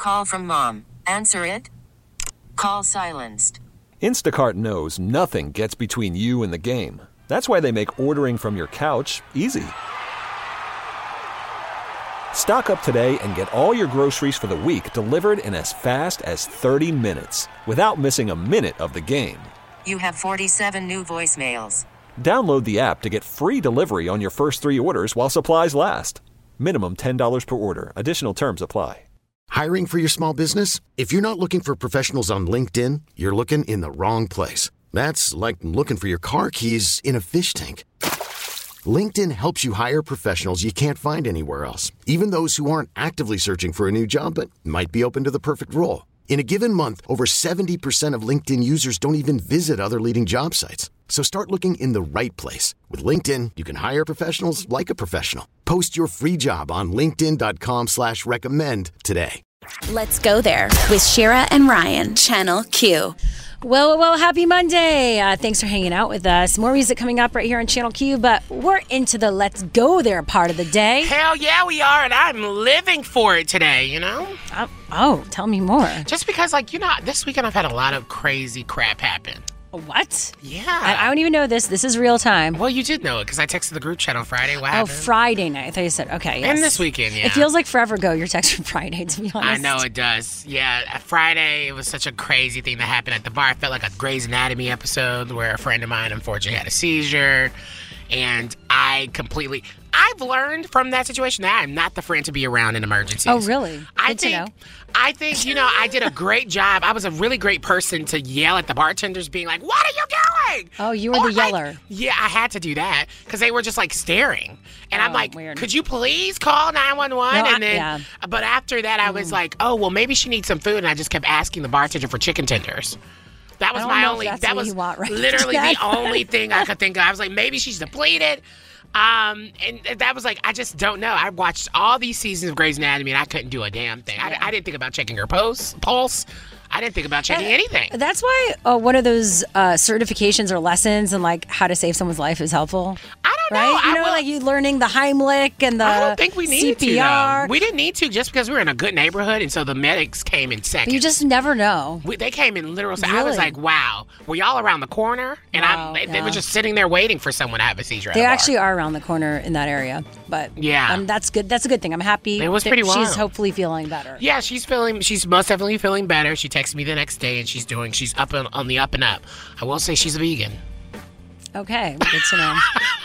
call from mom. Answer it. Call silenced. Instacart knows nothing gets between you and the game. That's why they make ordering from your couch easy. Stock up today and get all your groceries for the week delivered in as fast as 30 minutes without missing a minute of the game. You have 47 new voicemails. Download the app to get free delivery on your first 3 orders while supplies last. Minimum $10 per order. Additional terms apply. Hiring for your small business? If you're not looking for professionals on LinkedIn, you're looking in the wrong place. That's like looking for your car keys in a fish tank. LinkedIn helps you hire professionals you can't find anywhere else, even those who aren't actively searching for a new job but might be open to the perfect role. In a given month, over 70% of LinkedIn users don't even visit other leading job sites. So start looking in the right place. With LinkedIn, you can hire professionals like a professional. Post your free job on linkedin.com/recommend today. Let's go there with Shira and Ryan, Channel Q. Well, happy Monday. Thanks for hanging out with us. More music coming up right here on Channel Q, but we're into the let's go there part of the day. Hell yeah, we are, and I'm living for it today, you know? Tell me more. Just because, this weekend I've had a lot of crazy crap happen. What? Yeah. I don't even know this. This is real time. Well, you did know it because I texted the group chat on Friday. What happened? Friday night. I thought you said, okay, yes. And this weekend, yeah. It feels like forever ago you're texting Friday, to be honest. I know it does. Yeah, Friday, it was such a crazy thing that happened at the bar. It felt like a Grey's Anatomy episode where a friend of mine unfortunately had a seizure. And I've learned from that situation that I'm not the friend to be around in emergencies. Oh, really? I think, I did a great job. I was a really great person to yell at the bartenders being like, what are you doing? Oh, you were the yeller. I had to do that because they were just staring. And I'm like, weird. Could you please call 911? But after that, I was like, oh, well, maybe she needs some food. And I just kept asking the bartender for chicken tenders. That was literally the only thing I could think of. I was like, maybe she's depleted. And that was I just don't know. I watched all these seasons of Grey's Anatomy and I couldn't do a damn thing. Yeah. I didn't think about checking her pulse. I didn't think about checking anything. That's why one of those certifications or lessons in how to save someone's life is helpful. I don't know. Right? You learning the Heimlich and the I don't think we needed CPR. To, though. We didn't need to just because we were in a good neighborhood, and so the medics came in second. But you just never know. They came in literal second. Really? I was like, wow. Were y'all around the corner? And they were just sitting there waiting for someone to have a seizure at They the bar. actually are around the corner in that area. But yeah, that's good. That's a good thing. I'm happy. It was pretty wild. She's hopefully feeling better. Yeah, she's most definitely feeling better. She texted me the next day, and she's up on the up and up. I will say she's a vegan. Okay, good to know.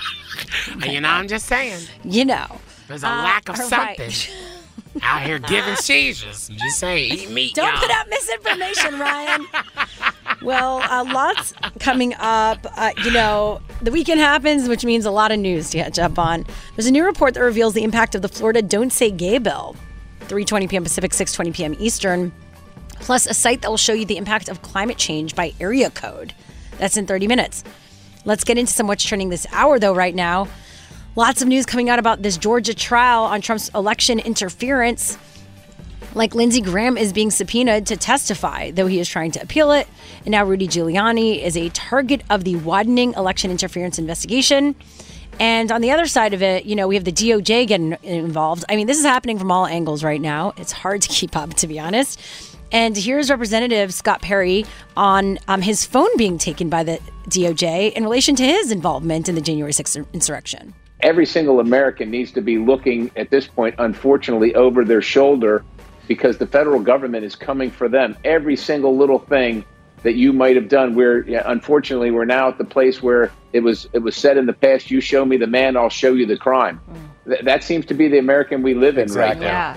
I'm just saying. There's a lack of something out here giving seizures. I'm just saying, eat meat. Don't put out misinformation, Ryan. Well, lots coming up. The weekend happens, which means a lot of news to catch up on. There's a new report that reveals the impact of the Florida Don't Say Gay bill. 3:20 p.m. Pacific, 6:20 p.m. Eastern. Plus a site that will show you the impact of climate change by area code. That's in 30 minutes. Let's get into what's trending this hour, though, right now. Lots of news coming out about this Georgia trial on Trump's election interference. Lindsey Graham is being subpoenaed to testify, though he is trying to appeal it. And now Rudy Giuliani is a target of the widening election interference investigation. And on the other side of it, we have the DOJ getting involved. I mean, this is happening from all angles right now. It's hard to keep up, to be honest. And here's Representative Scott Perry on his phone being taken by the DOJ in relation to his involvement in the January 6th insurrection. Every single American needs to be looking at this point, unfortunately, over their shoulder because the federal government is coming for them. Every single little thing that you might have done, unfortunately, we're now at the place where it was said in the past, you show me the man, I'll show you the crime. That seems to be the American we live in right now. Yeah.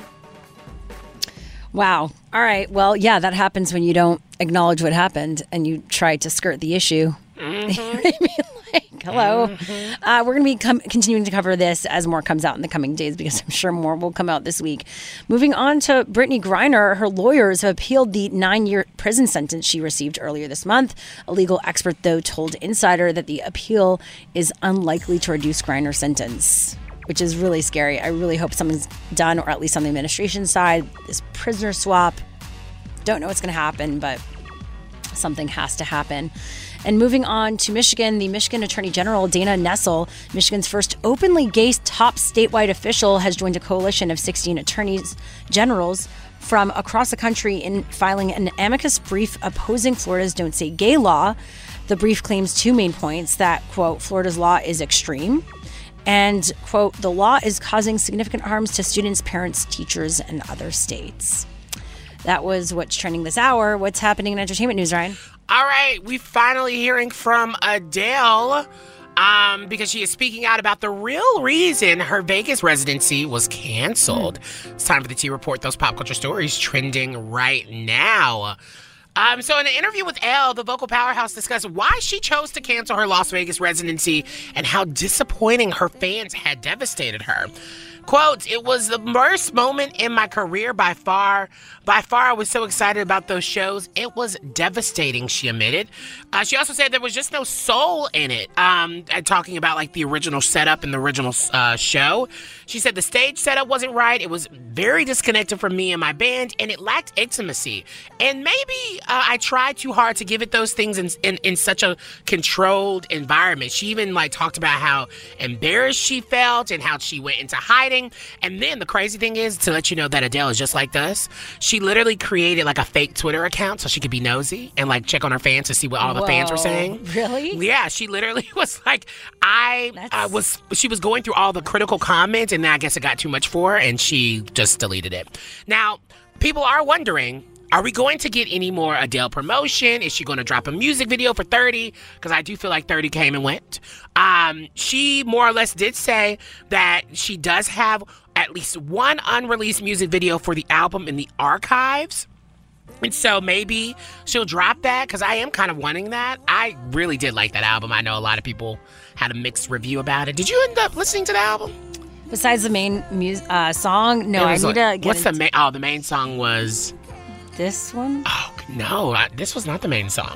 Wow. All right. Well, yeah, that happens when you don't acknowledge what happened and you try to skirt the issue. Mm-hmm. Hello. Mm-hmm. We're going to be continuing to cover this as more comes out in the coming days because I'm sure more will come out this week. Moving on to Brittany Griner, her lawyers have appealed the 9-year prison sentence she received earlier this month. A legal expert, though, told Insider that the appeal is unlikely to reduce Griner's sentence, which is really scary. I really hope something's done, or at least on the administration side. This prisoner swap, don't know what's going to happen, but something has to happen. And moving on to Michigan, the Michigan Attorney General, Dana Nessel, Michigan's first openly gay top statewide official, has joined a coalition of 16 attorneys generals from across the country in filing an amicus brief opposing Florida's Don't Say Gay law. The brief claims two main points: that, quote, Florida's law is extreme, and, quote, the law is causing significant harms to students, parents, teachers, and other states. That was what's trending this hour. What's happening in entertainment news, Ryan? All right, we're finally hearing from Adele because she is speaking out about the real reason her Vegas residency was canceled. It's time for the T Report, those pop culture stories trending right now. So in an interview with Elle, the vocal powerhouse discussed why she chose to cancel her Las Vegas residency and how disappointing her fans had devastated her. Quote, it was the worst moment in my career by far. By far, I was so excited about those shows. It was devastating, she admitted. She also said there was just no soul in it. Talking about like the original setup and the original show. She said the stage setup wasn't right. It was very disconnected from me and my band, and it lacked intimacy. And maybe I tried too hard to give it those things in such a controlled environment. She even like talked about how embarrassed she felt and how she went into hiding. And then the crazy thing is, to let you know that Adele is just like us, she literally created like a fake Twitter account so she could be nosy and like check on her fans to see what all the fans were saying. Really? Yeah, she literally was like, she was going through all the critical comments, and then I guess it got too much for her and she just deleted it. Now, people are wondering, are we going to get any more Adele promotion? Is she going to drop a music video for 30? Because I do feel like 30 came and went. She more or less did say that she does have at least one unreleased music video for the album in the archives. And so maybe she'll drop that, because I am kind of wanting that. I really did like that album. I know a lot of people had a mixed review about it. Did you end up listening to the album? Besides the main song? No, I need to get what's the main? Oh, the main song was... this one? Oh, no. This was not the main song.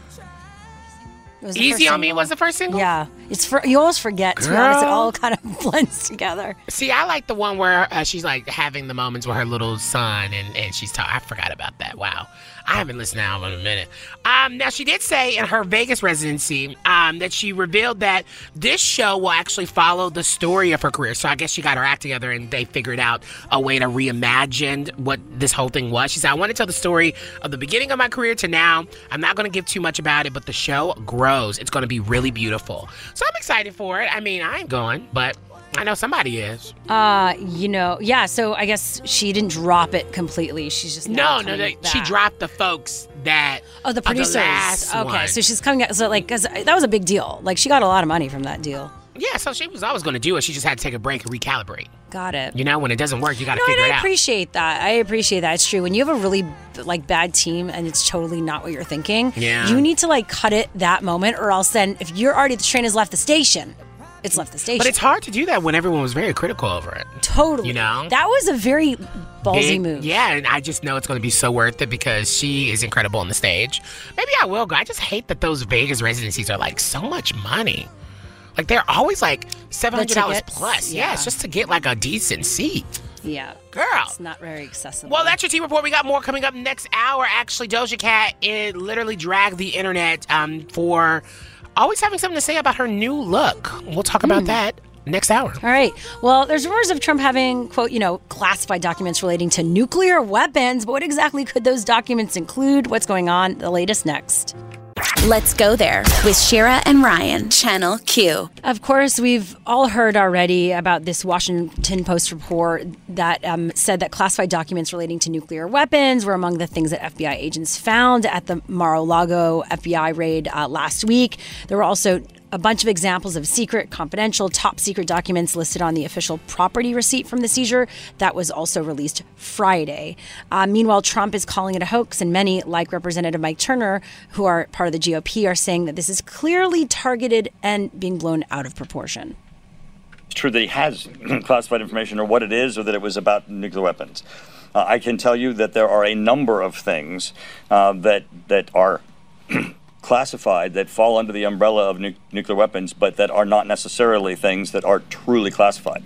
Easy on Me was the first single? Yeah. You always forget, to be honest. It all kind of blends together. See, I like the one where she's like having the moments with her little son and she's talking. I forgot about that. Wow. I haven't listened to the album in a minute. Now, she did say in her Vegas residency that she revealed that this show will actually follow the story of her career. So I guess she got her act together and they figured out a way to reimagine what this whole thing was. She said, I want to tell the story of the beginning of my career to now. I'm not going to give too much about it, but the show grows. It's going to be really beautiful. So I'm excited for it. I mean, I ain't going, but I know somebody is. Yeah, so I guess she didn't drop it completely. She's just No, she dropped the folks that... Oh, the producers. The last okay, one. So she's coming out, so like, because that was a big deal. Like, she got a lot of money from that deal. Yeah, so she was always going to do it. She just had to take a break and recalibrate. Got it. You know, when it doesn't work, you got to figure it out. I appreciate that. It's true. When you have a really like bad team and it's totally not what you're thinking, you need to like cut it that moment, or else then if you're already, the train has left the station, it's left the station. But it's hard to do that when everyone was very critical over it. Totally. You know? That was a very ballsy move. Yeah, and I just know it's going to be so worth it because she is incredible on the stage. Maybe I will go. I just hate that those Vegas residencies are like so much money. Like, they're always like $700 plus. Yeah, it's just to get like a decent seat. Yeah. Girl. It's not very accessible. Well, that's your T Report. We got more coming up next hour. Actually, Doja Cat, it literally dragged the internet for always having something to say about her new look. We'll talk about that next hour. All right. Well, there's rumors of Trump having, quote, classified documents relating to nuclear weapons. But what exactly could those documents include? What's going on? The latest next. Let's go there with Shira and Ryan, Channel Q. Of course, we've all heard already about this Washington Post report that said that classified documents relating to nuclear weapons were among the things that FBI agents found at the Mar-a-Lago FBI raid last week. There were also a bunch of examples of secret, confidential, top secret documents listed on the official property receipt from the seizure that was also released Friday. Meanwhile, Trump is calling it a hoax, and many, like Representative Mike Turner, who are part of the GOP, are saying that this is clearly targeted and being blown out of proportion. It's true that he has classified information, or what it is, or that it was about nuclear weapons. I can tell you that there are a number of things that are classified that fall under the umbrella of nuclear weapons, but that are not necessarily things that are truly classified.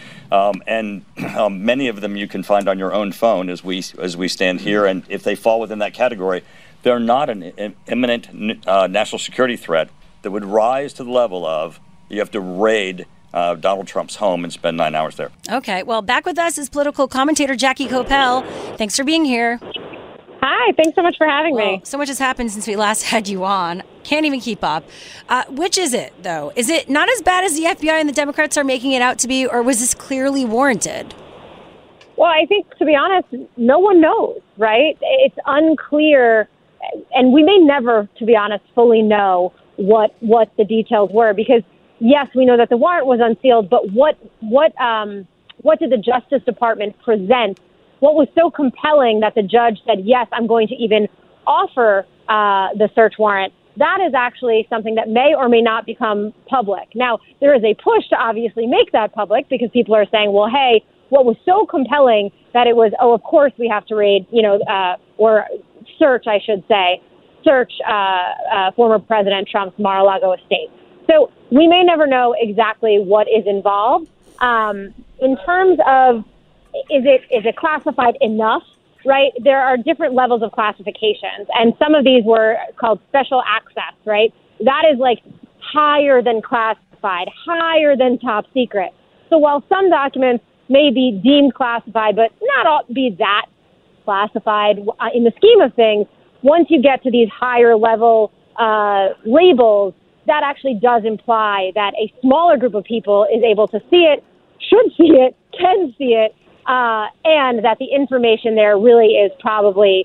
And many of them you can find on your own phone as we stand here. And if they fall within that category, they're not an imminent national security threat that would rise to the level of you have to raid Donald Trump's home and spend 9 hours there. Okay. Well, back with us is political commentator Jackie Coppell. Thanks for being here. Hi. Thanks so much for having me. So much has happened since we last had you on. Can't even keep up. Which is it, though? Is it not as bad as the FBI and the Democrats are making it out to be, or was this clearly warranted? Well, I think, to be honest, no one knows, right? It's unclear, and we may never, to be honest, fully know what the details were, because yes, we know that the warrant was unsealed, but what did the Justice Department present? What was so compelling that the judge said, yes, I'm going to even offer the search warrant? That is actually something that may or may not become public. Now, there is a push to obviously make that public because people are saying, well, hey, what was so compelling that it was, of course we have to raid, or search, I should say, former President Trump's Mar-a-Lago estate. So we may never know exactly what is involved. In terms of, is it classified enough, right? There are different levels of classifications, and some of these were called special access, right? That is like higher than classified, higher than top secret. So while some documents may be deemed classified, but not all be that classified in the scheme of things, once you get to these higher level labels, that actually does imply that a smaller group of people is able to see it, should see it, can see it, and that the information there really is probably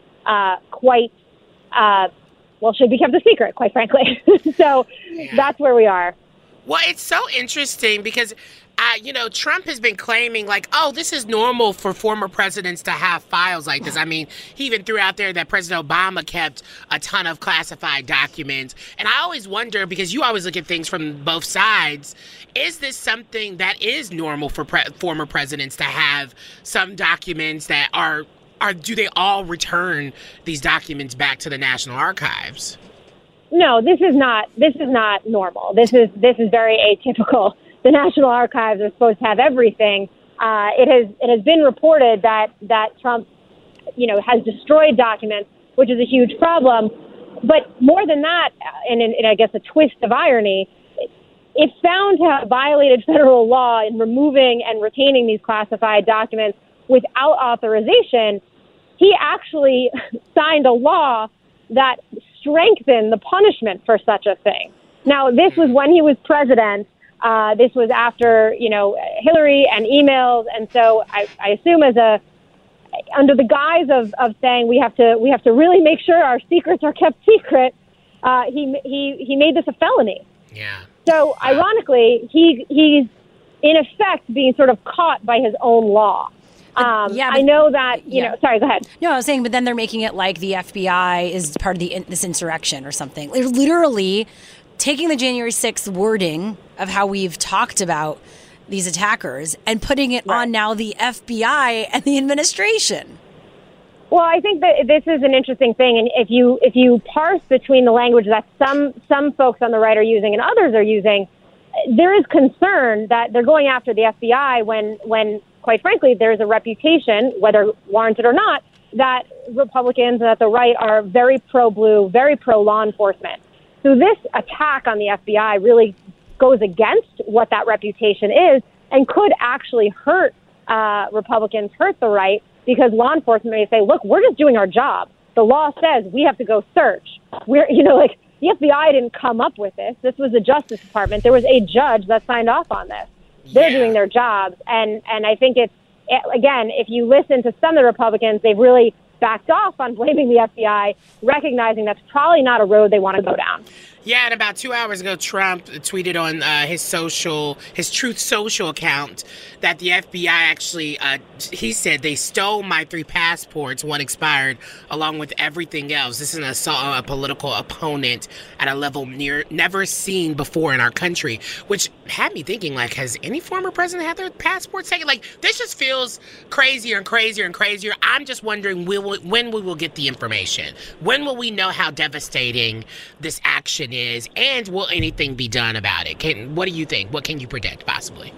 should be kept a secret, quite frankly. So That's where we are. Well, it's so interesting because, Trump has been claiming this is normal for former presidents to have files like this. I mean, he even threw out there that President Obama kept a ton of classified documents. And I always wonder, because you always look at things from both sides, is this something that is normal for former presidents to have some documents that do they all return these documents back to the National Archives? No, this is not normal. This is very atypical. The National Archives are supposed to have everything. It has been reported that Trump, has destroyed documents, which is a huge problem. But more than that, and I guess a twist of irony, if found to have violated federal law in removing and retaining these classified documents without authorization, he actually signed a law that strengthened the punishment for such a thing. Now, this was when he was president. This was after, Hillary and emails. And so I assume under the guise of saying we have to really make sure our secrets are kept secret, he made this a felony. Yeah. So ironically, he's in effect being sort of caught by his own law. I know that, sorry, go ahead. No, I was saying, but then they're making it like the FBI is part of this insurrection or something. They're literally taking the January 6th wording of how we've talked about these attackers and putting it on now the FBI and the administration. Well, I think that this is an interesting thing, and if you parse between the language that some folks on the right are using and others are using, there is concern that they're going after the FBI when quite frankly, there's a reputation, whether warranted or not, that Republicans and that the right are very pro-blue, very pro-law enforcement. So this attack on the FBI really goes against what that reputation is and could actually hurt Republicans, hurt the right, because law enforcement may say, look, we're just doing our job. The law says we have to go search. The FBI didn't come up with this. This was the Justice Department. There was a judge that signed off on this. They're doing their jobs. And I think again, if you listen to some of the Republicans, they've really backed off on blaming the FBI, recognizing that's probably not a road they want to go down. Yeah, and about 2 hours ago, Trump tweeted on his Truth Social account that the FBI actually, he said, they stole my 3 passports, one expired, along with everything else. This is an assault on a political opponent at a level never seen before in our country, which had me thinking, has any former president had their passports taken? This just feels crazier and crazier and crazier. I'm just wondering when we will get the information. When will we know how devastating this action is, and will anything be done about it? What do you think? What can you predict, possibly?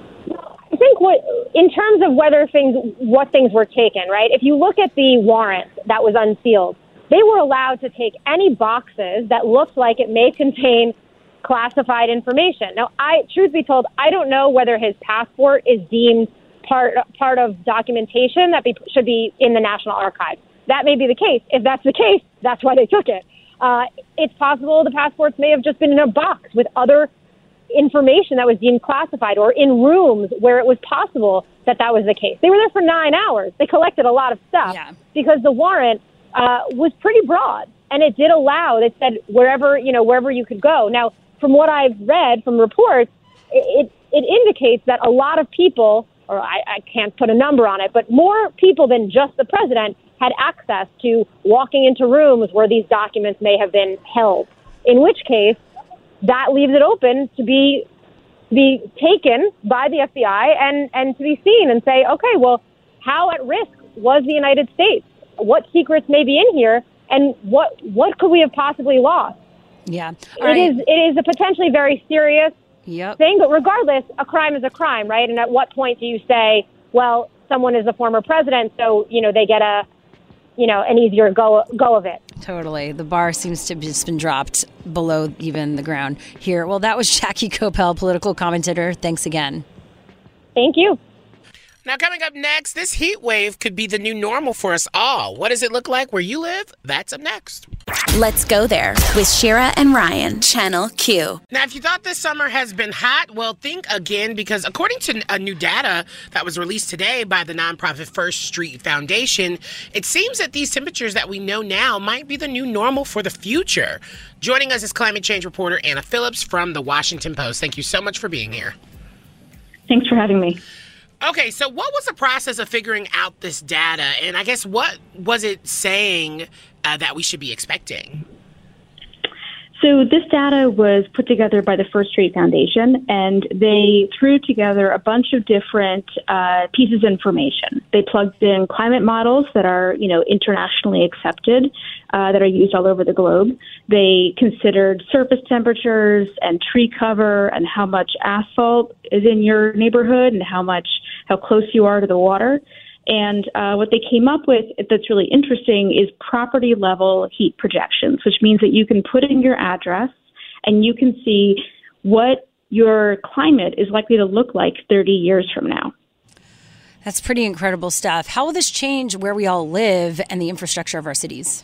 I think in terms of what things were taken, right? If you look at the warrant that was unsealed, they were allowed to take any boxes that looked like it may contain classified information. Now, truth be told, I don't know whether his passport is deemed part of documentation that should be in the National Archives. That may be the case. If that's the case, that's why they took it. It's possible the passports may have just been in a box with other information that was deemed classified, or in rooms where it was possible that was the case. They were there for 9 hours. They collected a lot of stuff because the warrant was pretty broad, and it did allow. It said wherever you could go. Now, from what I've read from reports, it indicates that a lot of people, or I can't put a number on it, but more people than just the president had access to walking into rooms where these documents may have been held. In which case, that leaves it open to be taken by the FBI and to be seen and say, okay, well, how at risk was the United States? What secrets may be in here, and what could we have possibly lost? Yeah, it is a potentially very serious thing, but regardless, a crime is a crime, right? And at what point do you say, well, someone is a former president, so they get an easier go of it? Totally. The bar seems to have just been dropped below even the ground here. Well, that was Jackie Coppell, political commentator. Thanks again. Thank you. Now, coming up next, this heat wave could be the new normal for us all. What does it look like where you live? That's up next. Let's go there with Shira and Ryan, Channel Q. Now, if you thought this summer has been hot, well, think again, because according to a new data that was released today by the nonprofit First Street Foundation, it seems that these temperatures that we know now might be the new normal for the future. Joining us is climate change reporter Anna Phillips from The Washington Post. Thank you so much for being here. Thanks for having me. Okay, so what was the process of figuring out this data? And I guess what was it saying that we should be expecting? So this data was put together by the First Street Foundation, and they threw together a bunch of different pieces of information. They plugged in climate models that are, internationally accepted, that are used all over the globe. They considered surface temperatures and tree cover and how much asphalt is in your neighborhood and how close you are to the water. And what they came up with that's really interesting is property level heat projections, which means that you can put in your address and you can see what your climate is likely to look like 30 years from now. That's pretty incredible stuff. How will this change where we all live and the infrastructure of our cities?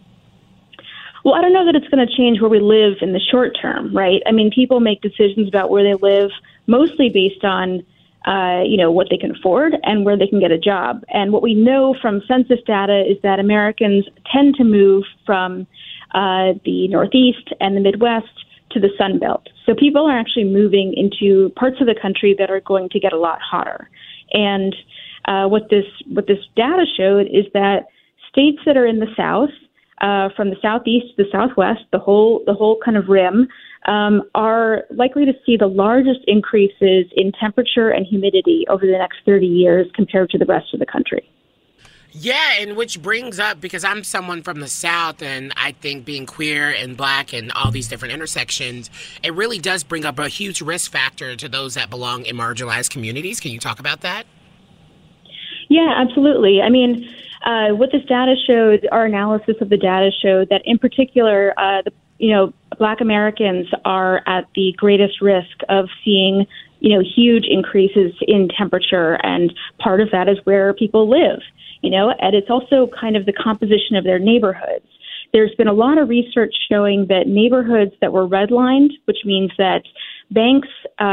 Well, I don't know that it's going to change where we live in the short term, right? I mean, people make decisions about where they live mostly based on what they can afford and where they can get a job. And what we know from census data is that Americans tend to move from the Northeast and the Midwest to the Sun Belt. So people are actually moving into parts of the country that are going to get a lot hotter. And what this data showed is that states that are in the South, from the Southeast to the Southwest, the whole kind of rim, are likely to see the largest increases in temperature and humidity over the next 30 years compared to the rest of the country. Yeah, and which brings up, because I'm someone from the South, and I think being queer and Black and all these different intersections, it really does bring up a huge risk factor to those that belong in marginalized communities. Can you talk about that? Yeah, absolutely. I mean, what this data showed, our analysis of the data showed that in particular, Black Americans are at the greatest risk of seeing, huge increases in temperature. And part of that is where people live, and it's also kind of the composition of their neighborhoods. There's been a lot of research showing that neighborhoods that were redlined, which means that banks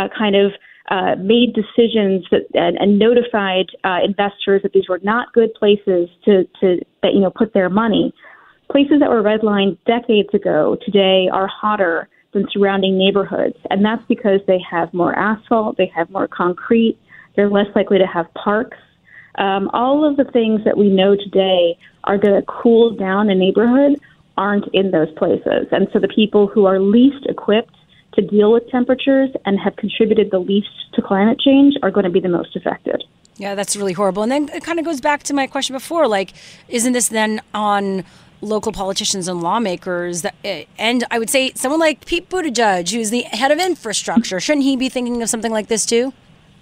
made decisions and notified investors that these were not good places to put their money. Places that were redlined decades ago today are hotter than surrounding neighborhoods, and that's because they have more asphalt, they have more concrete, they're less likely to have parks. All of the things that we know today are going to cool down a neighborhood aren't in those places. And so the people who are least equipped to deal with temperatures and have contributed the least to climate change are going to be the most affected. Yeah, that's really horrible. And then it kind of goes back to my question before, isn't this then on local politicians and lawmakers? And I would say someone like Pete Buttigieg, who's the head of infrastructure, shouldn't he be thinking of something like this too?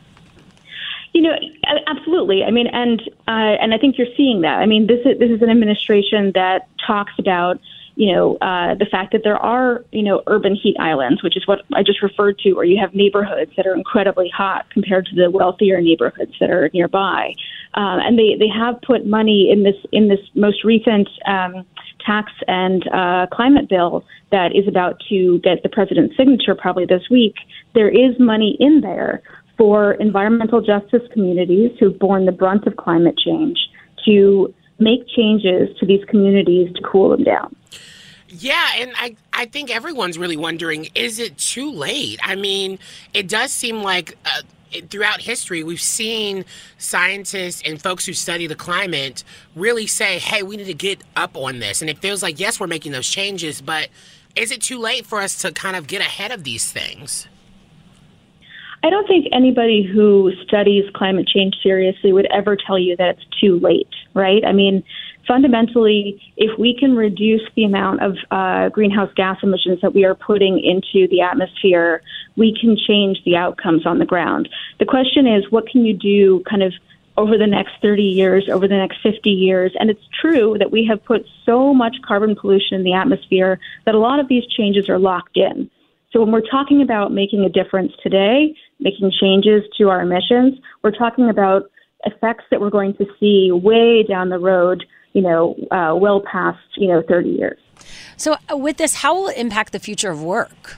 Absolutely. I mean, and I think you're seeing that. I mean, this is an administration that talks about, the fact that there are, urban heat islands, which is what I just referred to, where you have neighborhoods that are incredibly hot compared to the wealthier neighborhoods that are nearby. And they have put money in this most recent tax and climate bill that is about to get the president's signature probably this week. There is money in there for environmental justice communities who've borne the brunt of climate change to make changes to these communities to cool them down. Yeah, and I think everyone's really wondering, is it too late? I mean, it does seem like throughout history, we've seen scientists and folks who study the climate really say, hey, we need to get up on this. And it feels like, yes, we're making those changes, but is it too late for us to kind of get ahead of these things? I don't think anybody who studies climate change seriously would ever tell you that it's too late, right? I mean, fundamentally, if we can reduce the amount of greenhouse gas emissions that we are putting into the atmosphere, we can change the outcomes on the ground. The question is, what can you do kind of over the next 30 years, over the next 50 years? And it's true that we have put so much carbon pollution in the atmosphere that a lot of these changes are locked in. So when we're talking about making a difference today, making changes to our emissions, we're talking about effects that we're going to see way down the road, well past, 30 years. So with this, how will it impact the future of work?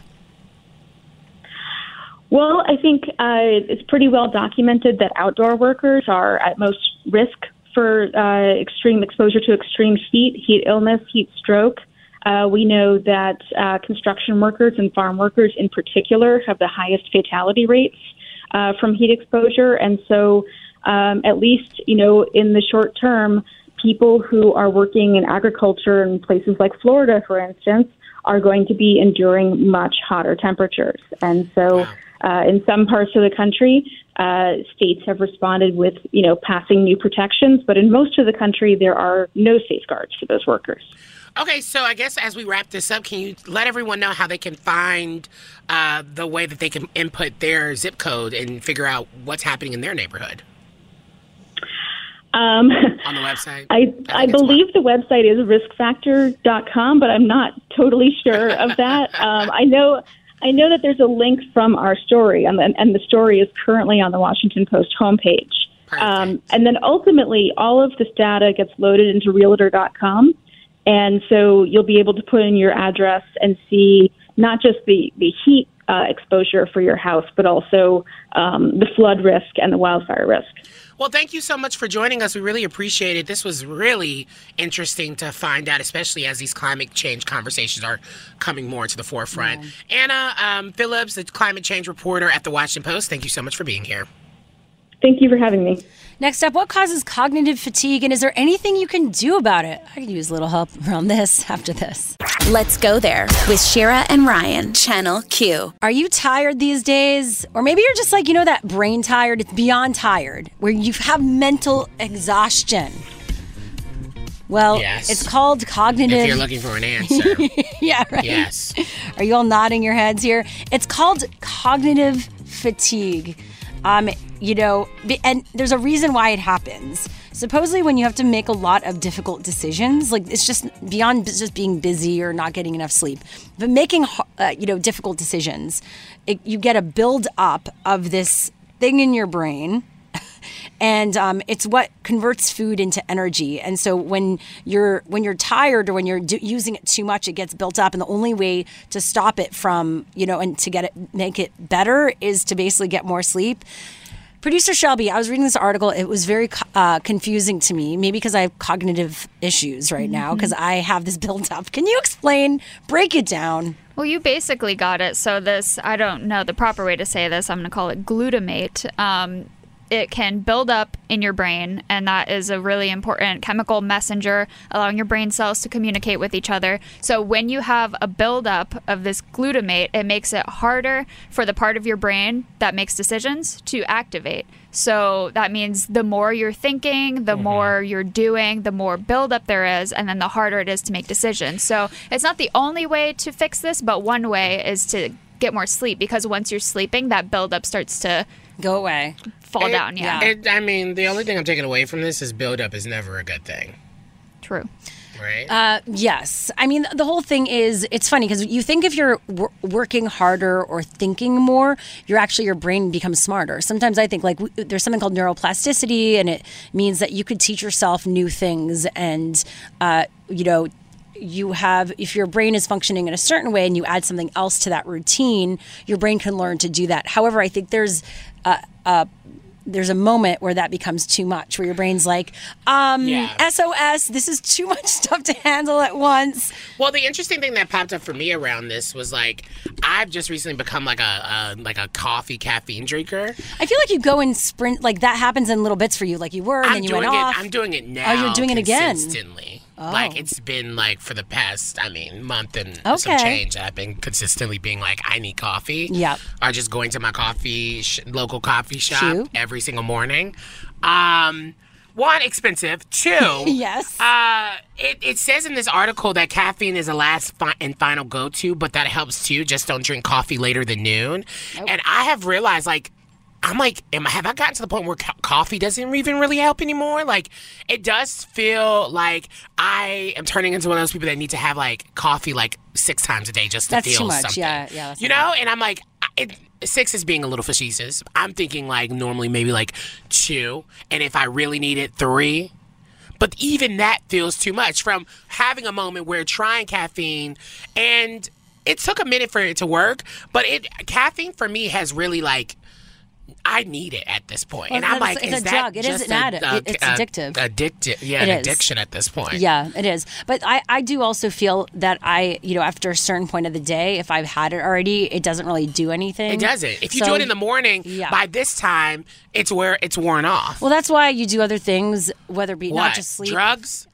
Well, I think it's pretty well documented that outdoor workers are at most risk for extreme exposure to extreme heat illness, heat stroke. We know that construction workers and farm workers in particular have the highest fatality rates from heat exposure. And so at least, in the short term, people who are working in agriculture in places like Florida, for instance, are going to be enduring much hotter temperatures. And so in some parts of the country, states have responded with, passing new protections. But in most of the country, there are no safeguards for those workers. Okay, so I guess as we wrap this up, can you let everyone know how they can find the way that they can input their zip code and figure out what's happening in their neighborhood? On the website? I believe the website is riskfactor.com, but I'm not totally sure of that. I know that there's a link from our story, and the story is currently on the Washington Post homepage. And then ultimately, all of this data gets loaded into realtor.com. And so you'll be able to put in your address and see not just the heat exposure for your house, but also the flood risk and the wildfire risk. Well, thank you so much for joining us. We really appreciate it. This was really interesting to find out, especially as these climate change conversations are coming more to the forefront. Yeah. Anna Phillips, the climate change reporter at the Washington Post, thank you so much for being here. Thank you for having me. Next up, what causes cognitive fatigue, and is there anything you can do about it? I could use a little help around this after this. Let's go there with Shira and Ryan, Channel Q. Are you tired these days? Or maybe you're just like, that brain tired. It's beyond tired, where you have mental exhaustion. Well, yes. It's called cognitive... If you're looking for an answer. Yeah, right? Yes. Are you all nodding your heads here? It's called cognitive fatigue. And there's a reason why it happens. Supposedly when you have to make a lot of difficult decisions, like it's just beyond just being busy or not getting enough sleep, but making, difficult decisions, you get a build up of this thing in your brain. And it's what converts food into energy. And so when you're tired or when you're using it too much, it gets built up. And the only way to stop it from, and to make it better is to basically get more sleep. Producer Shelby, I was reading this article. It was very confusing to me, maybe because I have cognitive issues right now, because I have this built up. Can you break it down? Well, you basically got it. So this, I don't know the proper way to say this. I'm going to call it glutamate. It can build up in your brain, and that is a really important chemical messenger, allowing your brain cells to communicate with each other. So when you have a buildup of this glutamate, it makes it harder for the part of your brain that makes decisions to activate. So that means the more you're thinking, the more you're doing, the more buildup there is, and then the harder it is to make decisions. So it's not the only way to fix this, but one way is to get more sleep, because once you're sleeping, that buildup starts to go away. Fall down, yeah. The only thing I'm taking away from this is buildup is never a good thing. True. right? Yes. I mean, the whole thing is, it's funny because you think if you're working harder or thinking more, your brain becomes smarter. Sometimes I think there's something called neuroplasticity, and it means that you could teach yourself new things. And, if your brain is functioning in a certain way and you add something else to that routine, your brain can learn to do that. However, I think there's a moment where that becomes too much, where your brain's like, SOS, this is too much stuff to handle at once. Well, the interesting thing that popped up for me around this was I've just recently become like a coffee caffeine drinker. I feel like you go in sprint, like that happens in little bits for you, like you were and then you went off. I'm doing it now. Oh, you're doing it again. Consistently. Oh. It's been for the past, month and some change. I've been consistently being I need coffee. Yep. Or just going to my local coffee shop every single morning. One, expensive. Two, yes. It says in this article that caffeine is a last and final go-to, but that helps too. Just don't drink coffee later than noon. Nope. And I have realized, have I gotten to the point where coffee doesn't even really help anymore? It does feel like I am turning into one of those people that need to have coffee 6 times a day just to feel something. That's too much. Yeah. You know, and I'm 6 is being a little facetious. I'm thinking normally maybe 2, and if I really need it, 3. But even that feels too much from having a moment where trying caffeine, and it took a minute for it to work, but caffeine for me has really I need it at this point. Well, and I'm it's a drug. It is an addict. It's addictive. An addiction at this point. Yeah, it is. But I do also feel that after a certain point of the day, if I've had it already, it doesn't really do anything. It doesn't. If you do it in the morning, by this time, it's worn off. Well, that's why you do other things, whether it be not just sleep. Drugs?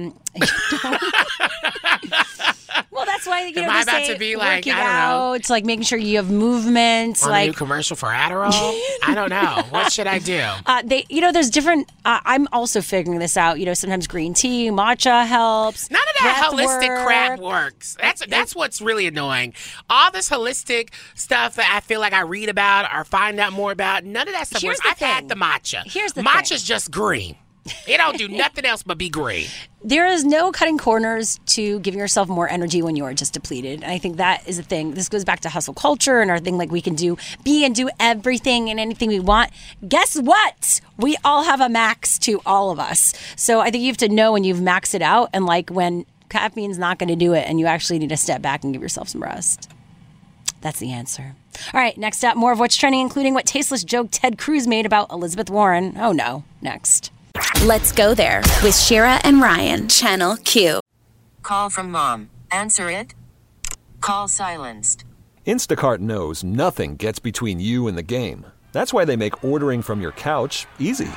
Well, that's why am I about to be working out. It's making sure you have movement. On a new commercial for Adderall? I don't know. What should I do? There's different. I'm also figuring this out. Sometimes green tea, matcha helps. None of that holistic crap works. That's what's really annoying. All this holistic stuff that I feel like I read about or find out more about, none of that stuff works. I've had the matcha. Here's the Matcha's just green. It don't do nothing else but be green. There is no cutting corners to giving yourself more energy when you are just depleted. And I think that is a thing. This goes back to hustle culture and our thing we can do everything and anything we want. Guess what? We all have a max to all of us. So I think you have to know when you've maxed it out and when caffeine's not going to do it and you actually need to step back and give yourself some rest. That's the answer. All right, next up, more of what's trending, including what tasteless joke Ted Cruz made about Elizabeth Warren. Oh no, next. Let's go there with Shira and Ryan, Channel Q. Call from mom. Answer it. Call silenced. Instacart knows nothing gets between you and the game. That's why they make ordering from your couch easy.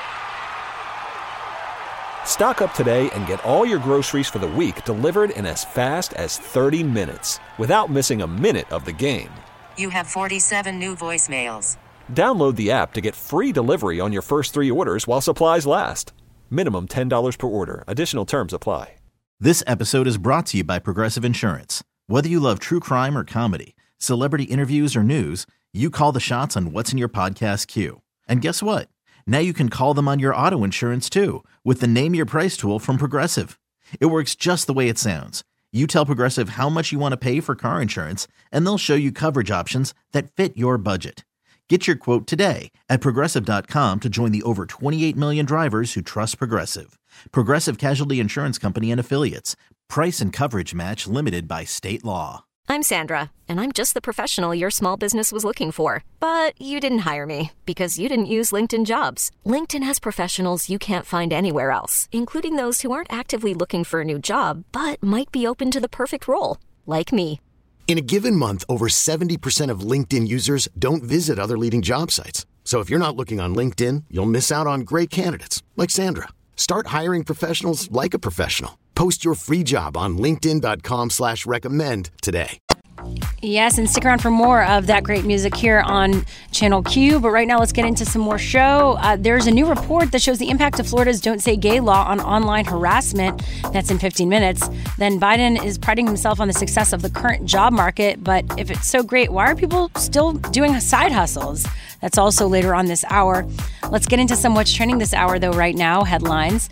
Stock up today and get all your groceries for the week delivered in as fast as 30 minutes without missing a minute of the game. You have 47 new voicemails. Download the app to get free delivery on your first 3 orders while supplies last. Minimum $10 per order. Additional terms apply. This episode is brought to you by Progressive Insurance. Whether you love true crime or comedy, celebrity interviews or news, you call the shots on what's in your podcast queue. And guess what? Now you can call them on your auto insurance too with the Name Your Price tool from Progressive. It works just the way it sounds. You tell Progressive how much you want to pay for car insurance, and they'll show you coverage options that fit your budget. Get your quote today at Progressive.com to join the over 28 million drivers who trust Progressive. Progressive Casualty Insurance Company and Affiliates. Price and coverage match limited by state law. I'm Sandra, and I'm just the professional your small business was looking for. But you didn't hire me because you didn't use LinkedIn Jobs. LinkedIn has professionals you can't find anywhere else, including those who aren't actively looking for a new job, but might be open to the perfect role, like me. In a given month, over 70% of LinkedIn users don't visit other leading job sites. So if you're not looking on LinkedIn, you'll miss out on great candidates like Sandra. Start hiring professionals like a professional. Post your free job on linkedin.com/recommend today. Yes, and stick around for more of that great music here on Channel Q. But right now, let's get into some more show. There's a new report that shows the impact of Florida's Don't Say Gay law on online harassment. That's in 15 minutes. Then Biden is priding himself on the success of the current job market. But if it's so great, why are people still doing side hustles? That's also later on this hour. Let's get into some what's trending this hour, though, right now. Headlines.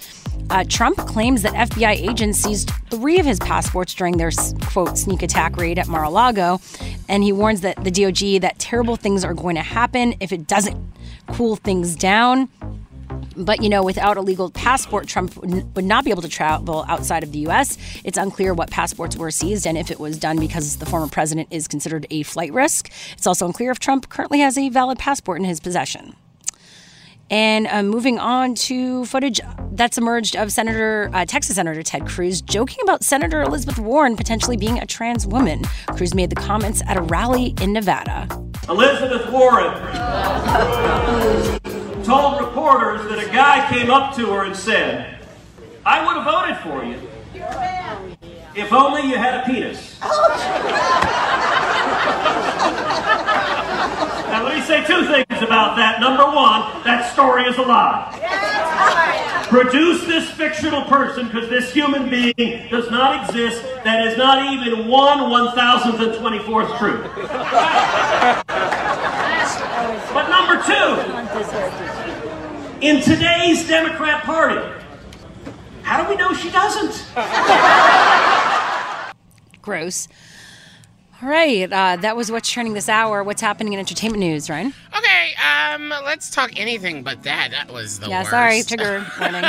Trump claims that FBI agents seized 3 of his passports during their, quote, sneak attack raid at Mar-a-Lago. And he warns that the DOJ that terrible things are going to happen if it doesn't cool things down. But, without a legal passport, Trump would not be able to travel outside of the U.S. It's unclear what passports were seized and if it was done because the former president is considered a flight risk. It's also unclear if Trump currently has a valid passport in his possession. And moving on to footage that's emerged of Texas Senator Ted Cruz joking about Senator Elizabeth Warren potentially being a trans woman. Cruz made the comments at a rally in Nevada. Elizabeth Warren told reporters that a guy came up to her and said, "I would have voted for you if only you had a penis." Now, let me say 2 things about that. Number 1, that story is a lie. Produce this fictional person because this human being does not exist. That is not even 1/1024th true. But number 2, in today's Democrat Party, how do we know she doesn't? Gross. All right, that was what's trending this hour. What's happening in entertainment news, Ryan? Okay, let's talk anything but that. That was the worst. Yeah, sorry, trigger warning.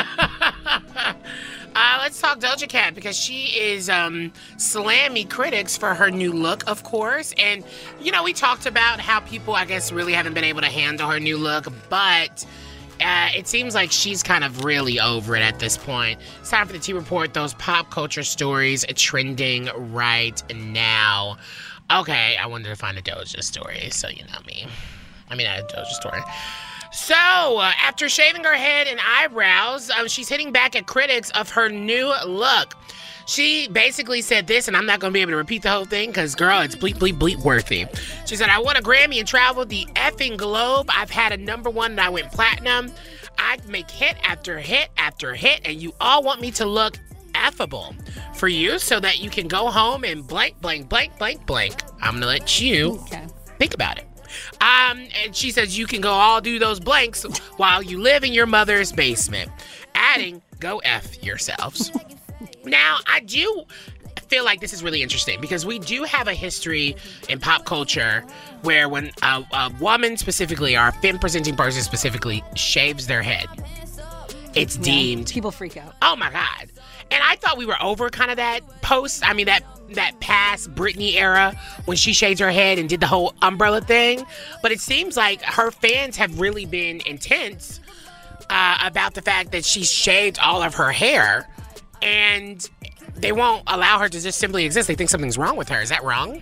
Let's talk Doja Cat because she is slamming critics for her new look, of course. And, we talked about how people, I guess, really haven't been able to handle her new look, but it seems like she's kind of really over it at this point. It's time for the T Report, those pop culture stories trending right now. Okay, I wanted to find a Doja story, so you know me. I mean, not a Doja story. So, after shaving her head and eyebrows, she's hitting back at critics of her new look. She basically said this, and I'm not going to be able to repeat the whole thing because, girl, it's bleep, bleep, bleep worthy. She said, "I won a Grammy and traveled the effing globe. I've had a #1 and I went platinum. I make hit after hit after hit, and you all want me to look affable for you so that you can go home and blank, blank, blank, blank, blank. I'm going to let you think about it." And she says you can go all do those blanks while you live in your mother's basement. Adding, go F yourselves. Now, I do feel like this is really interesting because we do have a history in pop culture where when a woman specifically, or a femme-presenting person specifically, shaves their head, it's deemed... People freak out. Oh, my God. And I thought we were over kind of that that past Britney era when she shaved her head and did the whole umbrella thing. But it seems like her fans have really been intense about the fact that she shaved all of her hair. And they won't allow her to just simply exist. They think something's wrong with her. Is that wrong?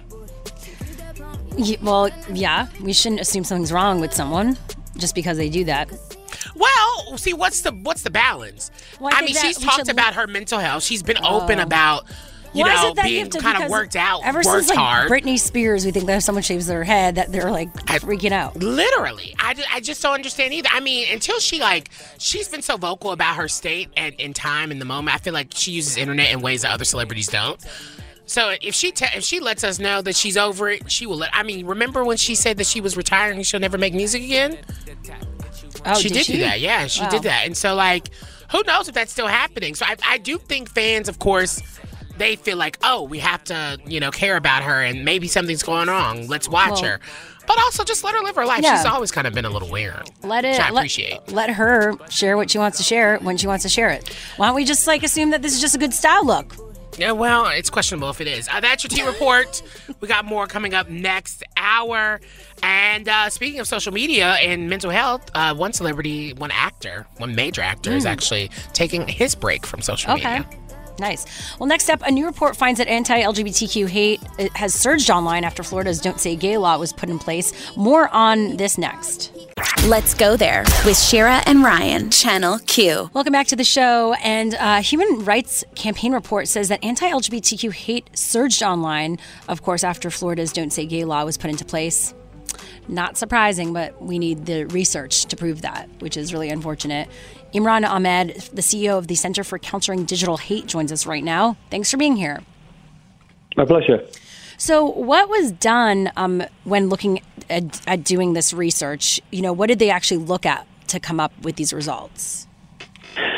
Well, yeah. We shouldn't assume something's wrong with someone just because they do that. Well, see, what's the balance? Well, I mean, she's talked about her mental health. She's been open about, being kind of worked out, ever worked since, hard. Britney Spears, we think that if someone shaves their head, that they're, freaking out. Literally. I just don't understand either. I mean, until she's been so vocal about her state and in time, in the moment. I feel like she uses internet in ways that other celebrities don't. So if she lets us know that she's over it, she will remember when she said that she was retiring and she'll never make music again? Oh, she did do that. Yeah, she did that. And so, who knows if that's still happening? So I do think fans, of course, they feel like, oh, we have to, care about her and maybe something's going wrong. Let's watch her. But also just let her live her life. Yeah. She's always kind of been a little weird, which I appreciate. Let her share what she wants to share when she wants to share it. Why don't we just assume that this is just a good style look? Yeah, well, it's questionable if it is. That's your T Report. We got more coming up next hour. And speaking of social media and mental health, one major actor is actually taking his break from social media. Nice. Well, next up, a new report finds that anti-LGBTQ hate has surged online after Florida's Don't Say Gay law was put in place. More on this next. Let's go there with Shira and Ryan, Channel Q. Welcome back to the show. And Human Rights Campaign report says that anti-LGBTQ hate surged online, of course, after Florida's Don't Say Gay law was put into place. Not surprising, but we need the research to prove that, which is really unfortunate. Imran Ahmed, the CEO of the Center for Countering Digital Hate, joins us right now. Thanks for being here. My pleasure. So what was done when looking at doing this research? What did they actually look at to come up with these results?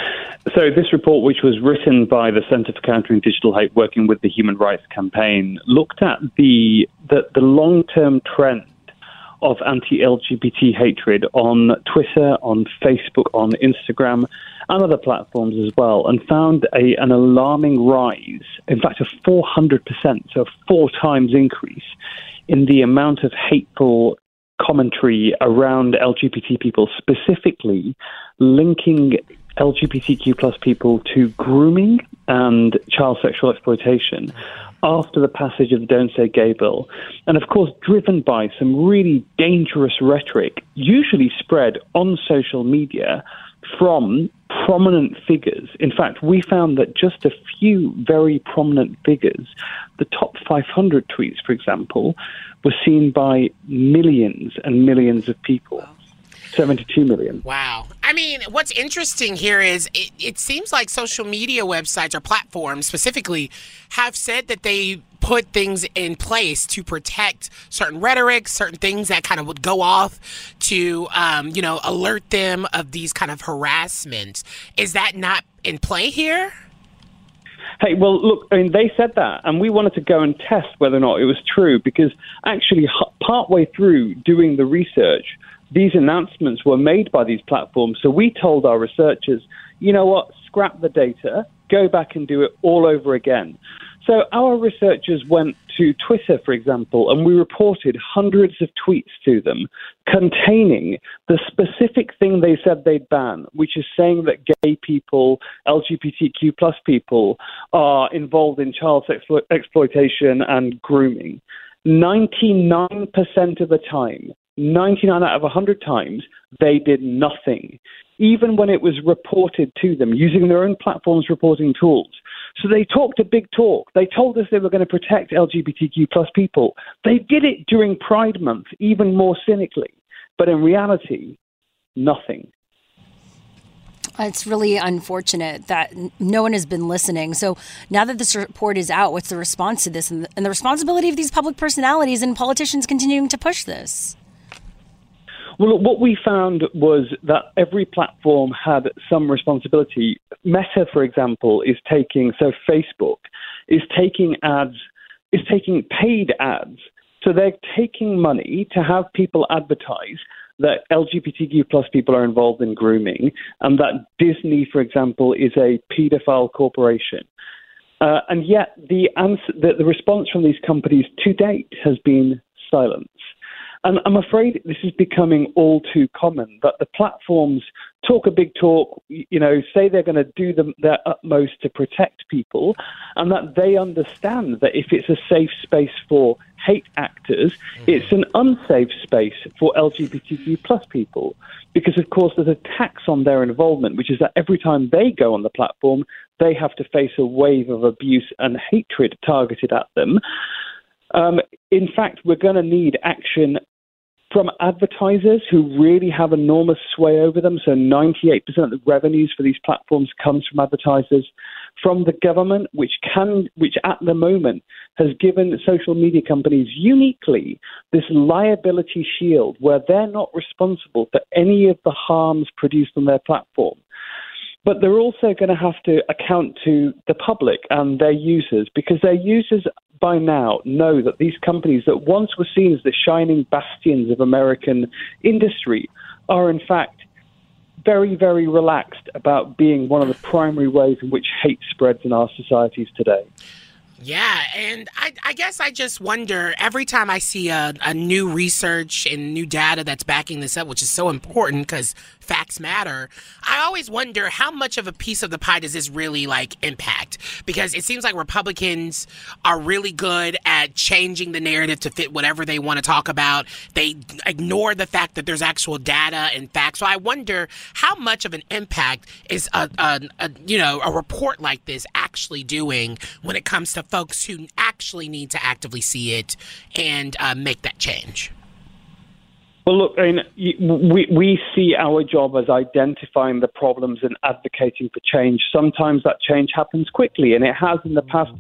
So this report, which was written by the Center for Countering Digital Hate, working with the Human Rights Campaign, looked at the long-term trend of anti-LGBT hatred on Twitter, on Facebook, on Instagram, and other platforms as well, and found an alarming rise, in fact, a 400%, so a 4 times increase in the amount of hateful commentary around LGBT people, specifically linking LGBTQ plus people to grooming and child sexual exploitation after the passage of the Don't Say Gay bill. And of course, driven by some really dangerous rhetoric, usually spread on social media from prominent figures. In fact, we found that just a few very prominent figures, the top 500 tweets, for example, were seen by millions and millions of people. 72 million. Wow. I mean, what's interesting here is it seems like social media websites or platforms specifically have said that they put things in place to protect certain rhetoric, certain things that kind of would go off to, alert them of these kind of harassments. Is that not in play here? Hey, well, look, I mean, they said that, and we wanted to go and test whether or not it was true, because actually partway through doing the research, these announcements were made by these platforms. So we told our researchers, you know what, scrap the data, go back and do it all over again. So our researchers went to Twitter, for example, and we reported hundreds of tweets to them containing the specific thing they said they'd ban, which is saying that gay people, LGBTQ plus people, are involved in child exploitation and grooming. 99% of the time, 99 out of 100 times, they did nothing, even when it was reported to them using their own platforms reporting tools. So they talked a big talk. They told us they were going to protect LGBTQ plus people. They did it during Pride Month, even more cynically. But in reality, nothing. It's really unfortunate that no one has been listening. So now that this report is out, what's the response to this and the responsibility of these public personalities and politicians continuing to push this? Well, what we found was that every platform had some responsibility. Meta, for example, Facebook is taking ads, is taking paid ads. So they're taking money to have people advertise that LGBTQ plus people are involved in grooming, and that Disney, for example, is a pedophile corporation. And yet the response from these companies to date has been silence. And I'm afraid this is becoming all too common, that the platforms talk a big talk, say they're going to do their utmost to protect people, and that they understand that if it's a safe space for hate actors, it's an unsafe space for LGBTQ plus people. Because, of course, there's a tax on their involvement, which is that every time they go on the platform, they have to face a wave of abuse and hatred targeted at them. In fact, we're going to need action from advertisers who really have enormous sway over them. So 98% of the revenues for these platforms comes from advertisers. From the government, which at the moment has given social media companies uniquely this liability shield where they're not responsible for any of the harms produced on their platform. But they're also going to have to account to the public and their users, because their users by now know that these companies that once were seen as the shining bastions of American industry are in fact very, very relaxed about being one of the primary ways in which hate spreads in our societies today. Yeah, and I guess I just wonder, every time I see a new research and new data that's backing this up, which is so important because facts matter, I always wonder how much of a piece of the pie does this really impact? Because it seems like Republicans are really good at changing the narrative to fit whatever they want to talk about. They ignore the fact that there's actual data and facts. So I wonder how much of an impact is a report like this actually doing when it comes to folks who actually need to actively see it and make that change. Well, look, we see our job as identifying the problems and advocating for change. Sometimes that change happens quickly, and it has in the past